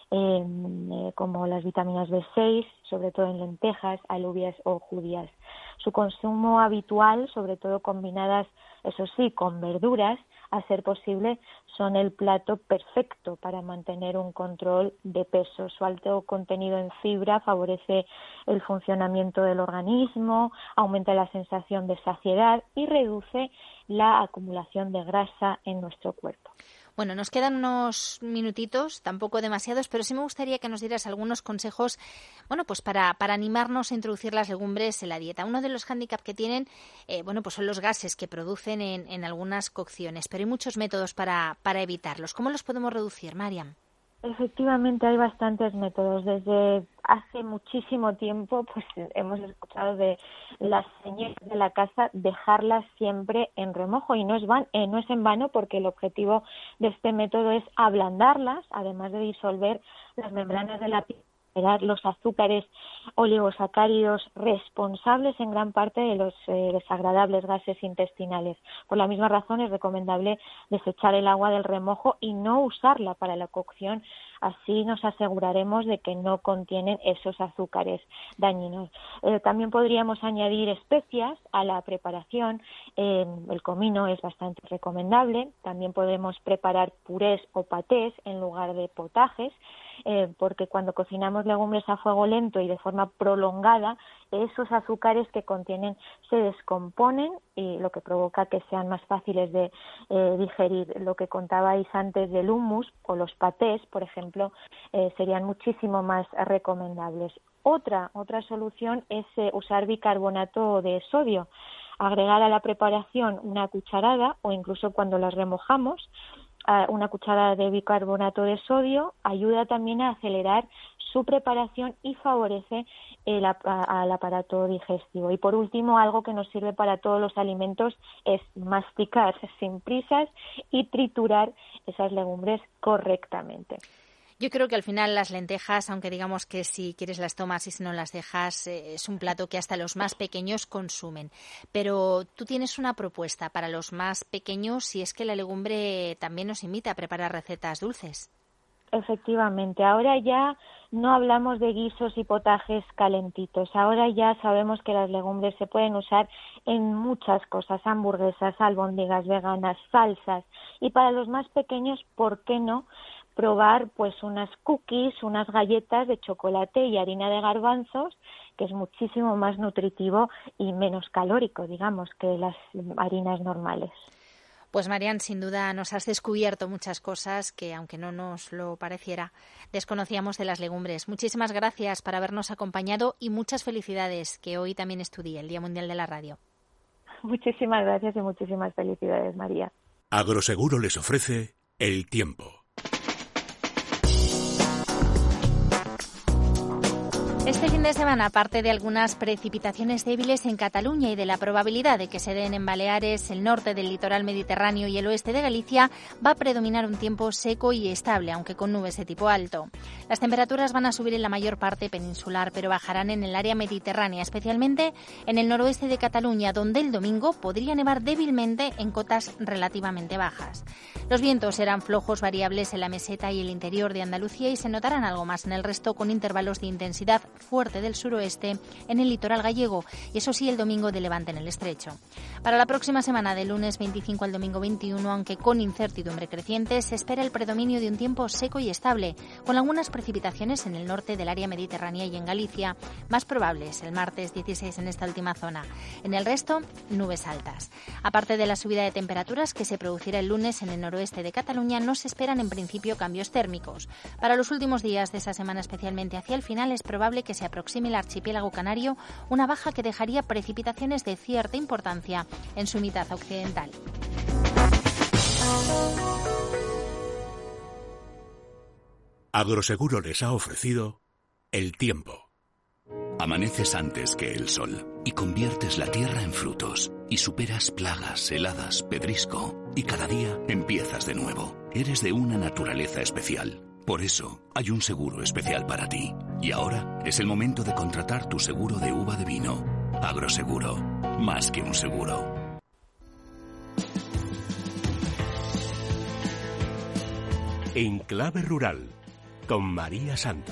como las vitaminas B6, sobre todo en lentejas, alubias o judías. Su consumo habitual, sobre todo combinadas, eso sí, con verduras, a ser posible, son el plato perfecto para mantener un control de peso. Su alto contenido en fibra favorece el funcionamiento del organismo, aumenta la sensación de saciedad y reduce la acumulación de grasa en nuestro cuerpo. Bueno, nos quedan unos minutitos, tampoco demasiados, pero sí me gustaría que nos dieras algunos consejos, bueno, pues para animarnos a introducir las legumbres en la dieta. Uno de los hándicaps que tienen, pues son los gases que producen en algunas cocciones, pero hay muchos métodos para evitarlos. ¿Cómo los podemos reducir, Mariam? Efectivamente, hay bastantes métodos. Desde hace muchísimo tiempo pues hemos escuchado de las señoras de la casa dejarlas siempre en remojo y no es en vano porque el objetivo de este método es ablandarlas, además de disolver las membranas de la piel, los azúcares oligosacáridos responsables en gran parte de los desagradables gases intestinales. Por la misma razón es recomendable desechar el agua del remojo y no usarla para la cocción. Así nos aseguraremos de que no contienen esos azúcares dañinos. También podríamos añadir especias a la preparación. El comino es bastante recomendable. También podemos preparar purés o patés en lugar de potajes, porque cuando cocinamos legumbres a fuego lento y de forma prolongada, esos azúcares que contienen se descomponen y lo que provoca que sean más fáciles de digerir. Lo que contabais antes del hummus o los patés, por ejemplo, serían muchísimo más recomendables. Otra solución es usar bicarbonato de sodio. Agregar a la preparación una cucharada o incluso cuando las remojamos, una cucharada de bicarbonato de sodio ayuda también a acelerar su preparación y favorece al aparato digestivo. Y por último, algo que nos sirve para todos los alimentos es masticar sin prisas y triturar esas legumbres correctamente. Yo creo que al final las lentejas, aunque digamos que si quieres las tomas y si no las dejas, es un plato que hasta los más pequeños consumen. Pero tú tienes una propuesta para los más pequeños si es que la legumbre también nos invita a preparar recetas dulces. Efectivamente, ahora ya no hablamos de guisos y potajes calentitos, ahora ya sabemos que las legumbres se pueden usar en muchas cosas, hamburguesas, albóndigas veganas, salsas, y para los más pequeños, ¿por qué no probar pues unas cookies, unas galletas de chocolate y harina de garbanzos, que es muchísimo más nutritivo y menos calórico, digamos, que las harinas normales? Pues Marian, sin duda nos has descubierto muchas cosas que, aunque no nos lo pareciera, desconocíamos de las legumbres. Muchísimas gracias por habernos acompañado y muchas felicidades, que hoy también es tu día, el Día Mundial de la Radio. Muchísimas gracias y muchísimas felicidades, María. Agroseguro les ofrece el tiempo. Este fin de semana, aparte de algunas precipitaciones débiles en Cataluña y de la probabilidad de que se den en Baleares, el norte del litoral mediterráneo y el oeste de Galicia, va a predominar un tiempo seco y estable, aunque con nubes de tipo alto. Las temperaturas van a subir en la mayor parte peninsular, pero bajarán en el área mediterránea, especialmente en el noroeste de Cataluña, donde el domingo podría nevar débilmente en cotas relativamente bajas. Los vientos serán flojos, variables en la meseta y el interior de Andalucía y se notarán algo más en el resto, con intervalos de intensidad fuerte del suroeste en el litoral gallego y eso sí el domingo de levante en el estrecho. Para la próxima semana, del lunes 25 al domingo 21, aunque con incertidumbre creciente, se espera el predominio de un tiempo seco y estable, con algunas precipitaciones en el norte del área mediterránea y en Galicia, más probables el martes 16 en esta última zona. En el resto, nubes altas. Aparte de la subida de temperaturas que se producirá el lunes en el noroeste de Cataluña, no se esperan en principio cambios térmicos. Para los últimos días de esa semana, especialmente hacia el final, es probable que se aproxime el archipiélago canario una baja que dejaría precipitaciones de cierta importancia en su mitad occidental. Agroseguro les ha ofrecido el tiempo. Amaneces antes que el sol y conviertes la tierra en frutos y superas plagas, heladas, pedrisco y cada día empiezas de nuevo. Eres de una naturaleza especial. Por eso hay un seguro especial para ti. Y ahora es el momento de contratar tu seguro de uva de vino. Agroseguro, más que un seguro. En Clave Rural, con María Santos.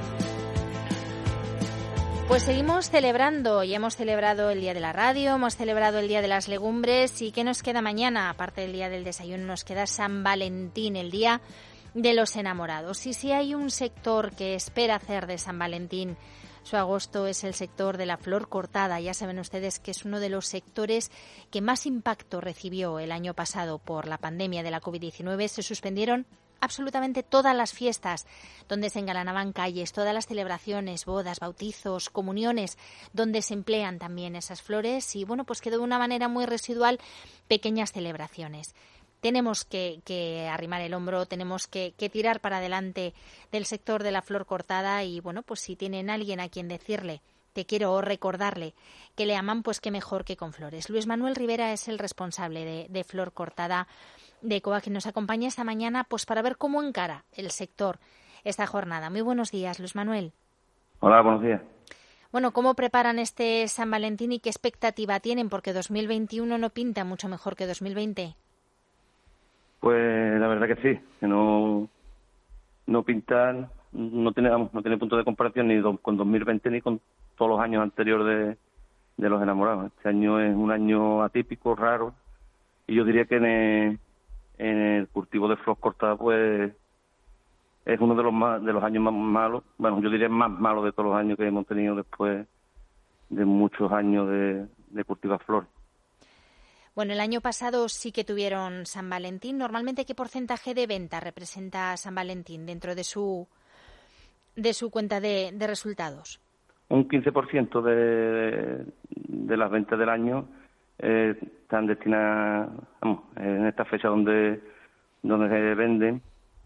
Pues seguimos celebrando, y hemos celebrado el Día de la Radio, hemos celebrado el Día de las Legumbres, y ¿qué nos queda mañana? Aparte del Día del Desayuno, nos queda San Valentín, el Día de los Enamorados. Y si hay un sector que espera hacer de San Valentín su agosto, es el sector de la flor cortada. Ya saben ustedes que es uno de los sectores que más impacto recibió el año pasado por la pandemia de la COVID-19. Se suspendieron absolutamente todas las fiestas donde se engalanaban calles, todas las celebraciones, bodas, bautizos, comuniones, donde se emplean también esas flores, y bueno, pues quedó de una manera muy residual pequeñas celebraciones. Tenemos que arrimar el hombro, tenemos que tirar para adelante del sector de la flor cortada, y bueno, pues si tienen alguien a quien decirle te quiero o recordarle que le aman, pues qué mejor que con flores. Luis Manuel Rivera es el responsable de flor cortada de COA, que nos acompaña esta mañana pues para ver cómo encara el sector esta jornada. Muy buenos días, Luis Manuel. Hola, buenos días. Bueno, ¿cómo preparan este San Valentín y qué expectativa tienen? Porque 2021 no pinta mucho mejor que 2020. Pues la verdad que sí, que no pinta, no tiene punto de comparación ni con 2020 ni con todos los años anteriores de los enamorados. Este año es un año atípico, raro, y yo diría que en el cultivo de flor cortada pues es uno de los años más malos, bueno, yo diría más malo de todos los años que hemos tenido después de muchos años de cultivar flores. Bueno, el año pasado sí que tuvieron San Valentín. Normalmente, ¿qué porcentaje de venta representa San Valentín dentro de su cuenta de resultados? Un 15% de las ventas del año están destinadas, en esta fecha donde se venden,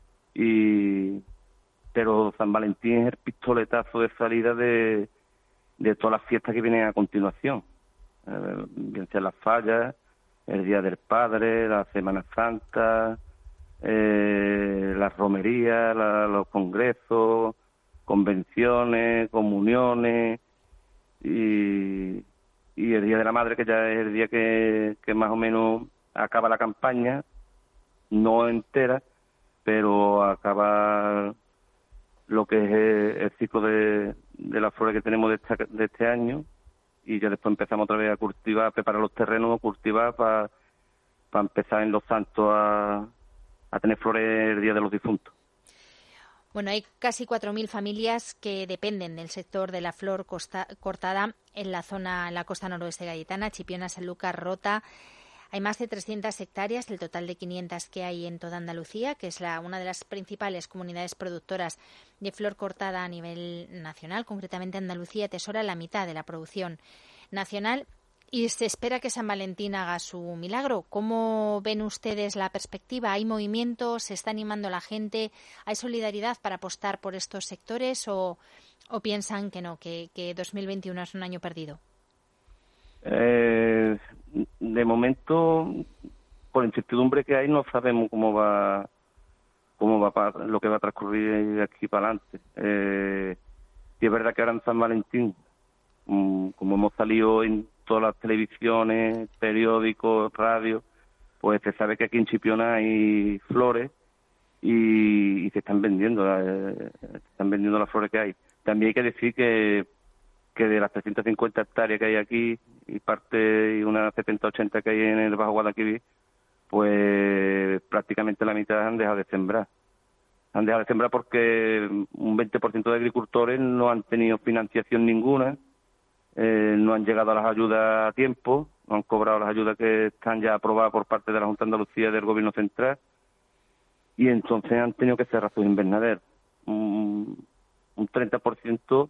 pero San Valentín es el pistoletazo de salida de todas las fiestas que vienen a continuación, bien sean las fallas, el Día del Padre, la Semana Santa, las romerías, los congresos, convenciones, comuniones y el Día de la Madre, que ya es el día que más o menos acaba la campaña, no entera, pero acaba lo que es el ciclo de las flores que tenemos de este año, y ya después empezamos otra vez a cultivar, a preparar los terrenos, a cultivar para empezar en Los Santos a tener flores el Día de los Difuntos. Bueno, hay casi 4.000 familias que dependen del sector de la flor cortada en la costa noroeste gaditana, Chipiona, Sanlúcar, Rota. Hay más de 300 hectáreas, el total de 500 que hay en toda Andalucía, que es una de las principales comunidades productoras de flor cortada a nivel nacional. Concretamente, Andalucía atesora la mitad de la producción nacional y se espera que San Valentín haga su milagro. ¿Cómo ven ustedes la perspectiva? ¿Hay movimiento? ¿Se está animando la gente? ¿Hay solidaridad para apostar por estos sectores o piensan que no, que 2021 es un año perdido? De momento, por la incertidumbre que hay, no sabemos cómo va lo que va a transcurrir de aquí para adelante. Y es verdad que ahora en San Valentín, como hemos salido en todas las televisiones, periódicos, radio, pues se sabe que aquí en Chipiona hay flores y se están vendiendo las flores que hay. También hay que decir que de las 350 hectáreas que hay aquí y unas 70-80 que hay en el Bajo Guadalquivir, pues prácticamente la mitad han dejado de sembrar. Han dejado de sembrar porque un 20% de agricultores no han tenido financiación ninguna, no han llegado a las ayudas a tiempo, no han cobrado las ayudas que están ya aprobadas por parte de la Junta de Andalucía y del Gobierno Central, y entonces han tenido que cerrar sus invernaderos. Un 30%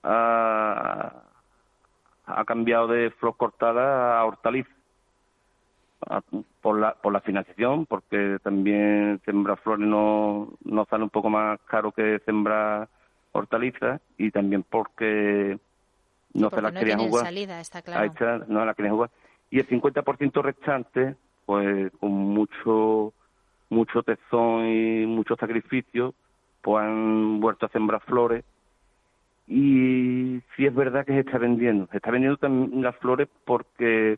ha cambiado de flor cortada a hortaliza por la financiación, porque también sembrar flores no sale un poco más caro que sembrar hortalizas, y también porque no se las querían jugar. Salida, está claro. Ahí está, no la querían jugar. Y el 50% restante, pues con mucho tesón y mucho sacrificio, pues han vuelto a sembrar flores. Y sí es verdad que se está vendiendo también las flores porque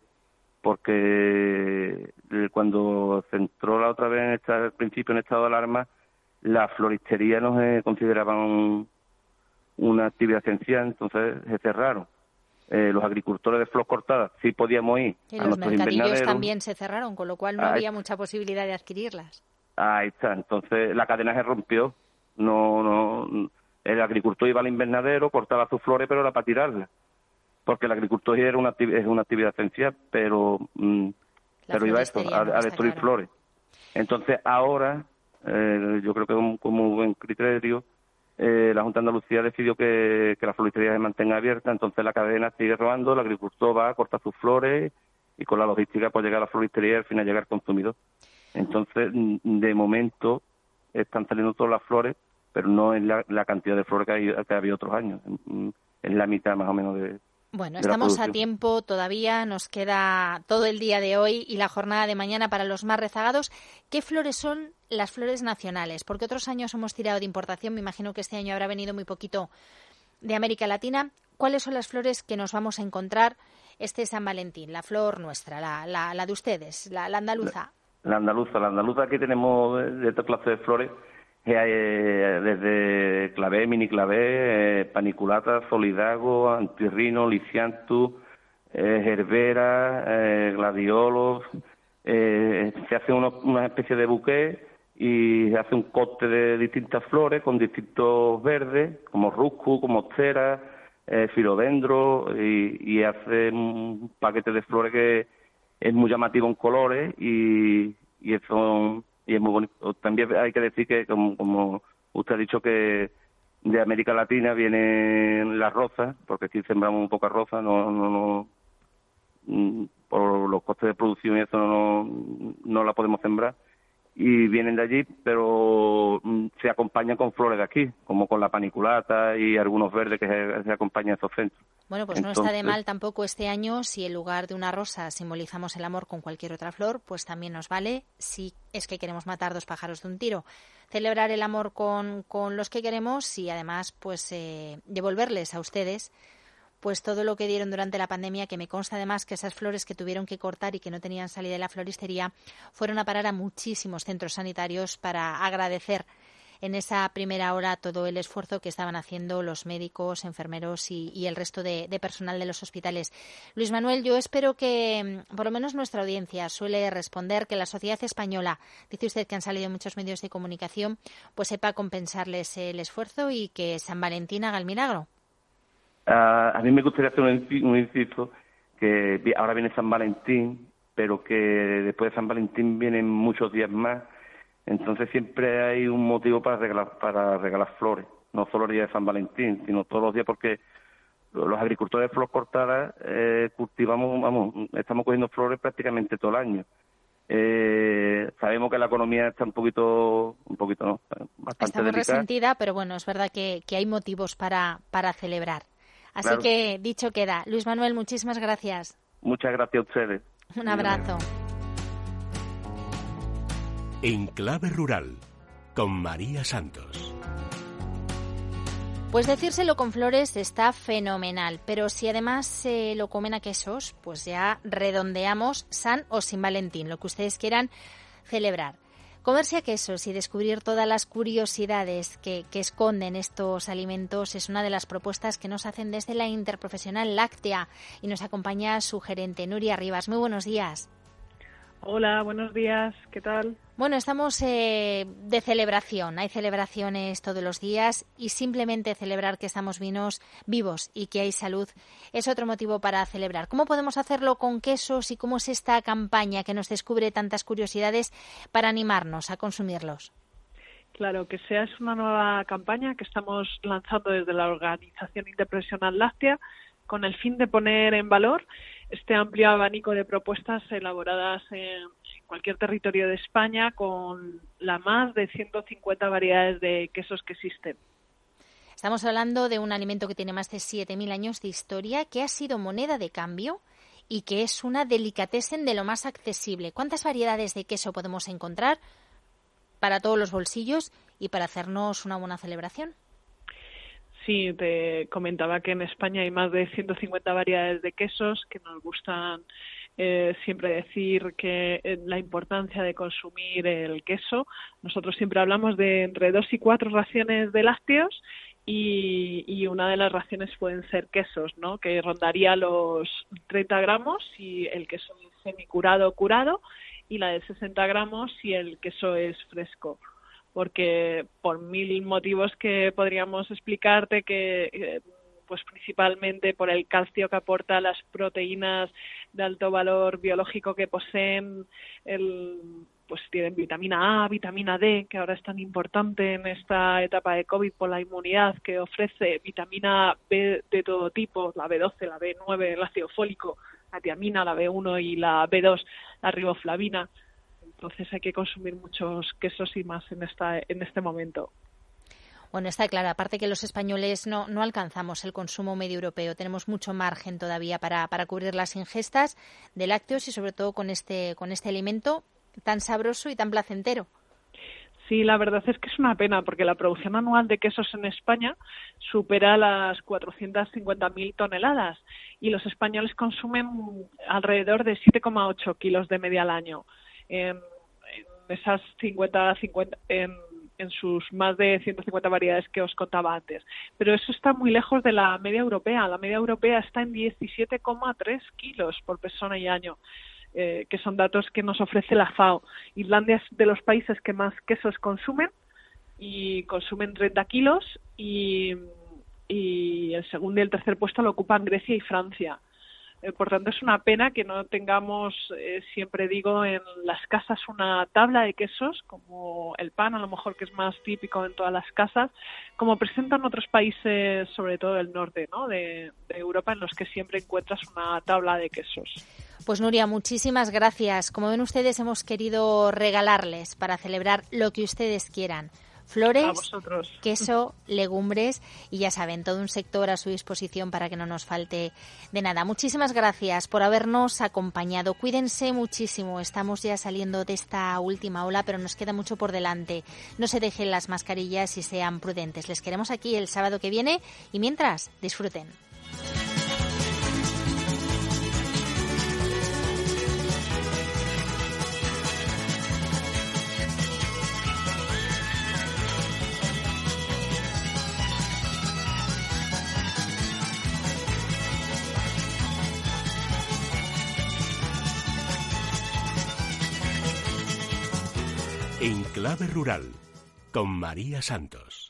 cuando se entró la otra vez al principio en estado de alarma, las floristerías no se consideraban una actividad esencial, entonces se cerraron. Los agricultores de flor cortada sí podíamos ir y a los nuestros mercadillos invernaderos. También se cerraron, con lo cual no había mucha posibilidad de adquirirlas. Ahí está, entonces la cadena se rompió. El agricultor iba al invernadero, cortaba sus flores, pero era para tirarlas, porque el agricultor es una actividad esencial, pero iba a destruir flores. Entonces ahora, yo creo que como buen criterio, la Junta de Andalucía decidió que la floristería se mantenga abierta, entonces la cadena sigue robando, el agricultor va a cortar sus flores y con la logística pues llega a la floristería y al final llega al consumidor. Entonces, de momento, están saliendo todas las flores, pero no en la cantidad de flores que había otros años, en la mitad más o menos de... Bueno, estamos a tiempo todavía, nos queda todo el día de hoy y la jornada de mañana para los más rezagados. ¿Qué flores son las flores nacionales? Porque otros años hemos tirado de importación, me imagino que este año habrá venido muy poquito de América Latina. ¿Cuáles son las flores que nos vamos a encontrar este San Valentín? La flor nuestra, la de ustedes, la andaluza. La andaluza, aquí tenemos de esta clase de flores, desde clavé, mini clavé, paniculata, solidago, antirrino, lisianthus, gerbera, gladiolos. Se hace una especie de buque y se hace un cóctel de distintas flores con distintos verdes, como ruscu, como ostera, filodendro, y hace un paquete de flores que es muy llamativo en colores y es muy bonito. También hay que decir que, como usted ha dicho, que de América Latina vienen las rosas, porque aquí sembramos un poco rosa, no por los costes de producción y eso no la podemos sembrar, y vienen de allí, pero se acompañan con flores de aquí, como con la paniculata y algunos verdes que se acompañan a estos centros. Bueno, pues entonces, no está de mal tampoco este año si en lugar de una rosa simbolizamos el amor con cualquier otra flor, pues también nos vale si es que queremos matar 2 pájaros de un tiro. Celebrar el amor con los que queremos y además pues devolverles a ustedes pues todo lo que dieron durante la pandemia, que me consta además que esas flores que tuvieron que cortar y que no tenían salida de la floristería fueron a parar a muchísimos centros sanitarios para agradecer en esa primera hora todo el esfuerzo que estaban haciendo los médicos, enfermeros y el resto de personal de los hospitales. Luis Manuel, yo espero que por lo menos nuestra audiencia suele responder, que la sociedad española, dice usted que han salido muchos medios de comunicación, pues sepa compensarles el esfuerzo y que San Valentín haga el milagro. A mí me gustaría hacer un inciso, que ahora viene San Valentín, pero que después de San Valentín vienen muchos días más, entonces siempre hay un motivo para regalar flores, no solo el día de San Valentín, sino todos los días, porque los agricultores de flor cortada estamos cogiendo flores prácticamente todo el año. Sabemos que la economía está un poquito no, bastante está muy delicada. Resentida, pero bueno, es verdad que hay motivos para celebrar. Así claro. Que dicho queda. Luis Manuel, muchísimas gracias. Muchas gracias a ustedes. Un abrazo. En Clave Rural, con María Santos. Pues decírselo con flores está fenomenal, pero si además se lo comen a quesos, pues ya redondeamos San o Sin Valentín, lo que ustedes quieran celebrar. Comerse a quesos y descubrir todas las curiosidades que esconden estos alimentos es una de las propuestas que nos hacen desde la Interprofesional Láctea y nos acompaña su gerente, Nuria Rivas. Muy buenos días. Hola, buenos días. ¿Qué tal? Bueno, estamos de celebración. Hay celebraciones todos los días y simplemente celebrar que estamos vivos y que hay salud es otro motivo para celebrar. ¿Cómo podemos hacerlo con quesos y cómo es esta campaña que nos descubre tantas curiosidades para animarnos a consumirlos? Claro, que sea es una nueva campaña que estamos lanzando desde la Organización Interprofesional Láctea con el fin de poner en valor este amplio abanico de propuestas elaboradas en cualquier territorio de España con las más de 150 variedades de quesos que existen. Estamos hablando de un alimento que tiene más de 7.000 años de historia, que ha sido moneda de cambio y que es una delicatessen de lo más accesible. ¿Cuántas variedades de queso podemos encontrar para todos los bolsillos y para hacernos una buena celebración? Sí, te comentaba que en España hay más de 150 variedades de quesos, que nos gustan siempre decir que la importancia de consumir el queso. Nosotros siempre hablamos de entre 2 y 4 raciones de lácteos y una de las raciones pueden ser quesos, ¿no? Que rondaría los 30 gramos si el queso es semicurado o curado y la de 60 gramos si el queso es fresco. Porque por 1000 motivos que podríamos explicarte, que pues principalmente por el calcio que aporta, las proteínas de alto valor biológico que poseen, pues tienen vitamina A, vitamina D, que ahora es tan importante en esta etapa de COVID por la inmunidad, que ofrece vitamina B de todo tipo, la B12, la B9, el ácido fólico, la tiamina, la B1 y la B2, la riboflavina. Entonces hay que consumir muchos quesos y más en este momento. Bueno, está claro. Aparte que los españoles no alcanzamos el consumo medio europeo. Tenemos mucho margen todavía para cubrir las ingestas de lácteos y sobre todo con este alimento tan sabroso y tan placentero. Sí, la verdad es que es una pena porque la producción anual de quesos en España supera las 450.000 toneladas y los españoles consumen alrededor de 7,8 kilos de media al año. En esas 50 en sus más de 150 variedades que os contaba antes. Pero eso está muy lejos de la media europea. La media europea está en 17,3 kilos por persona y año, que son datos que nos ofrece la FAO. Islandia es de los países que más quesos consumen y consumen 30 kilos y el segundo y el tercer puesto lo ocupan Grecia y Francia. Por tanto, es una pena que no tengamos, siempre digo, en las casas una tabla de quesos, como el pan, a lo mejor, que es más típico en todas las casas, como presentan otros países, sobre todo del norte, ¿no?, de Europa, en los que siempre encuentras una tabla de quesos. Pues Nuria, muchísimas gracias. Como ven ustedes, hemos querido regalarles para celebrar lo que ustedes quieran. Flores, queso, legumbres y ya saben, todo un sector a su disposición para que no nos falte de nada. Muchísimas gracias por habernos acompañado. Cuídense muchísimo. Estamos ya saliendo de esta última ola, pero nos queda mucho por delante. No se dejen las mascarillas y sean prudentes. Les queremos aquí el sábado que viene y mientras, disfruten. En Clave Rural, con María Santos.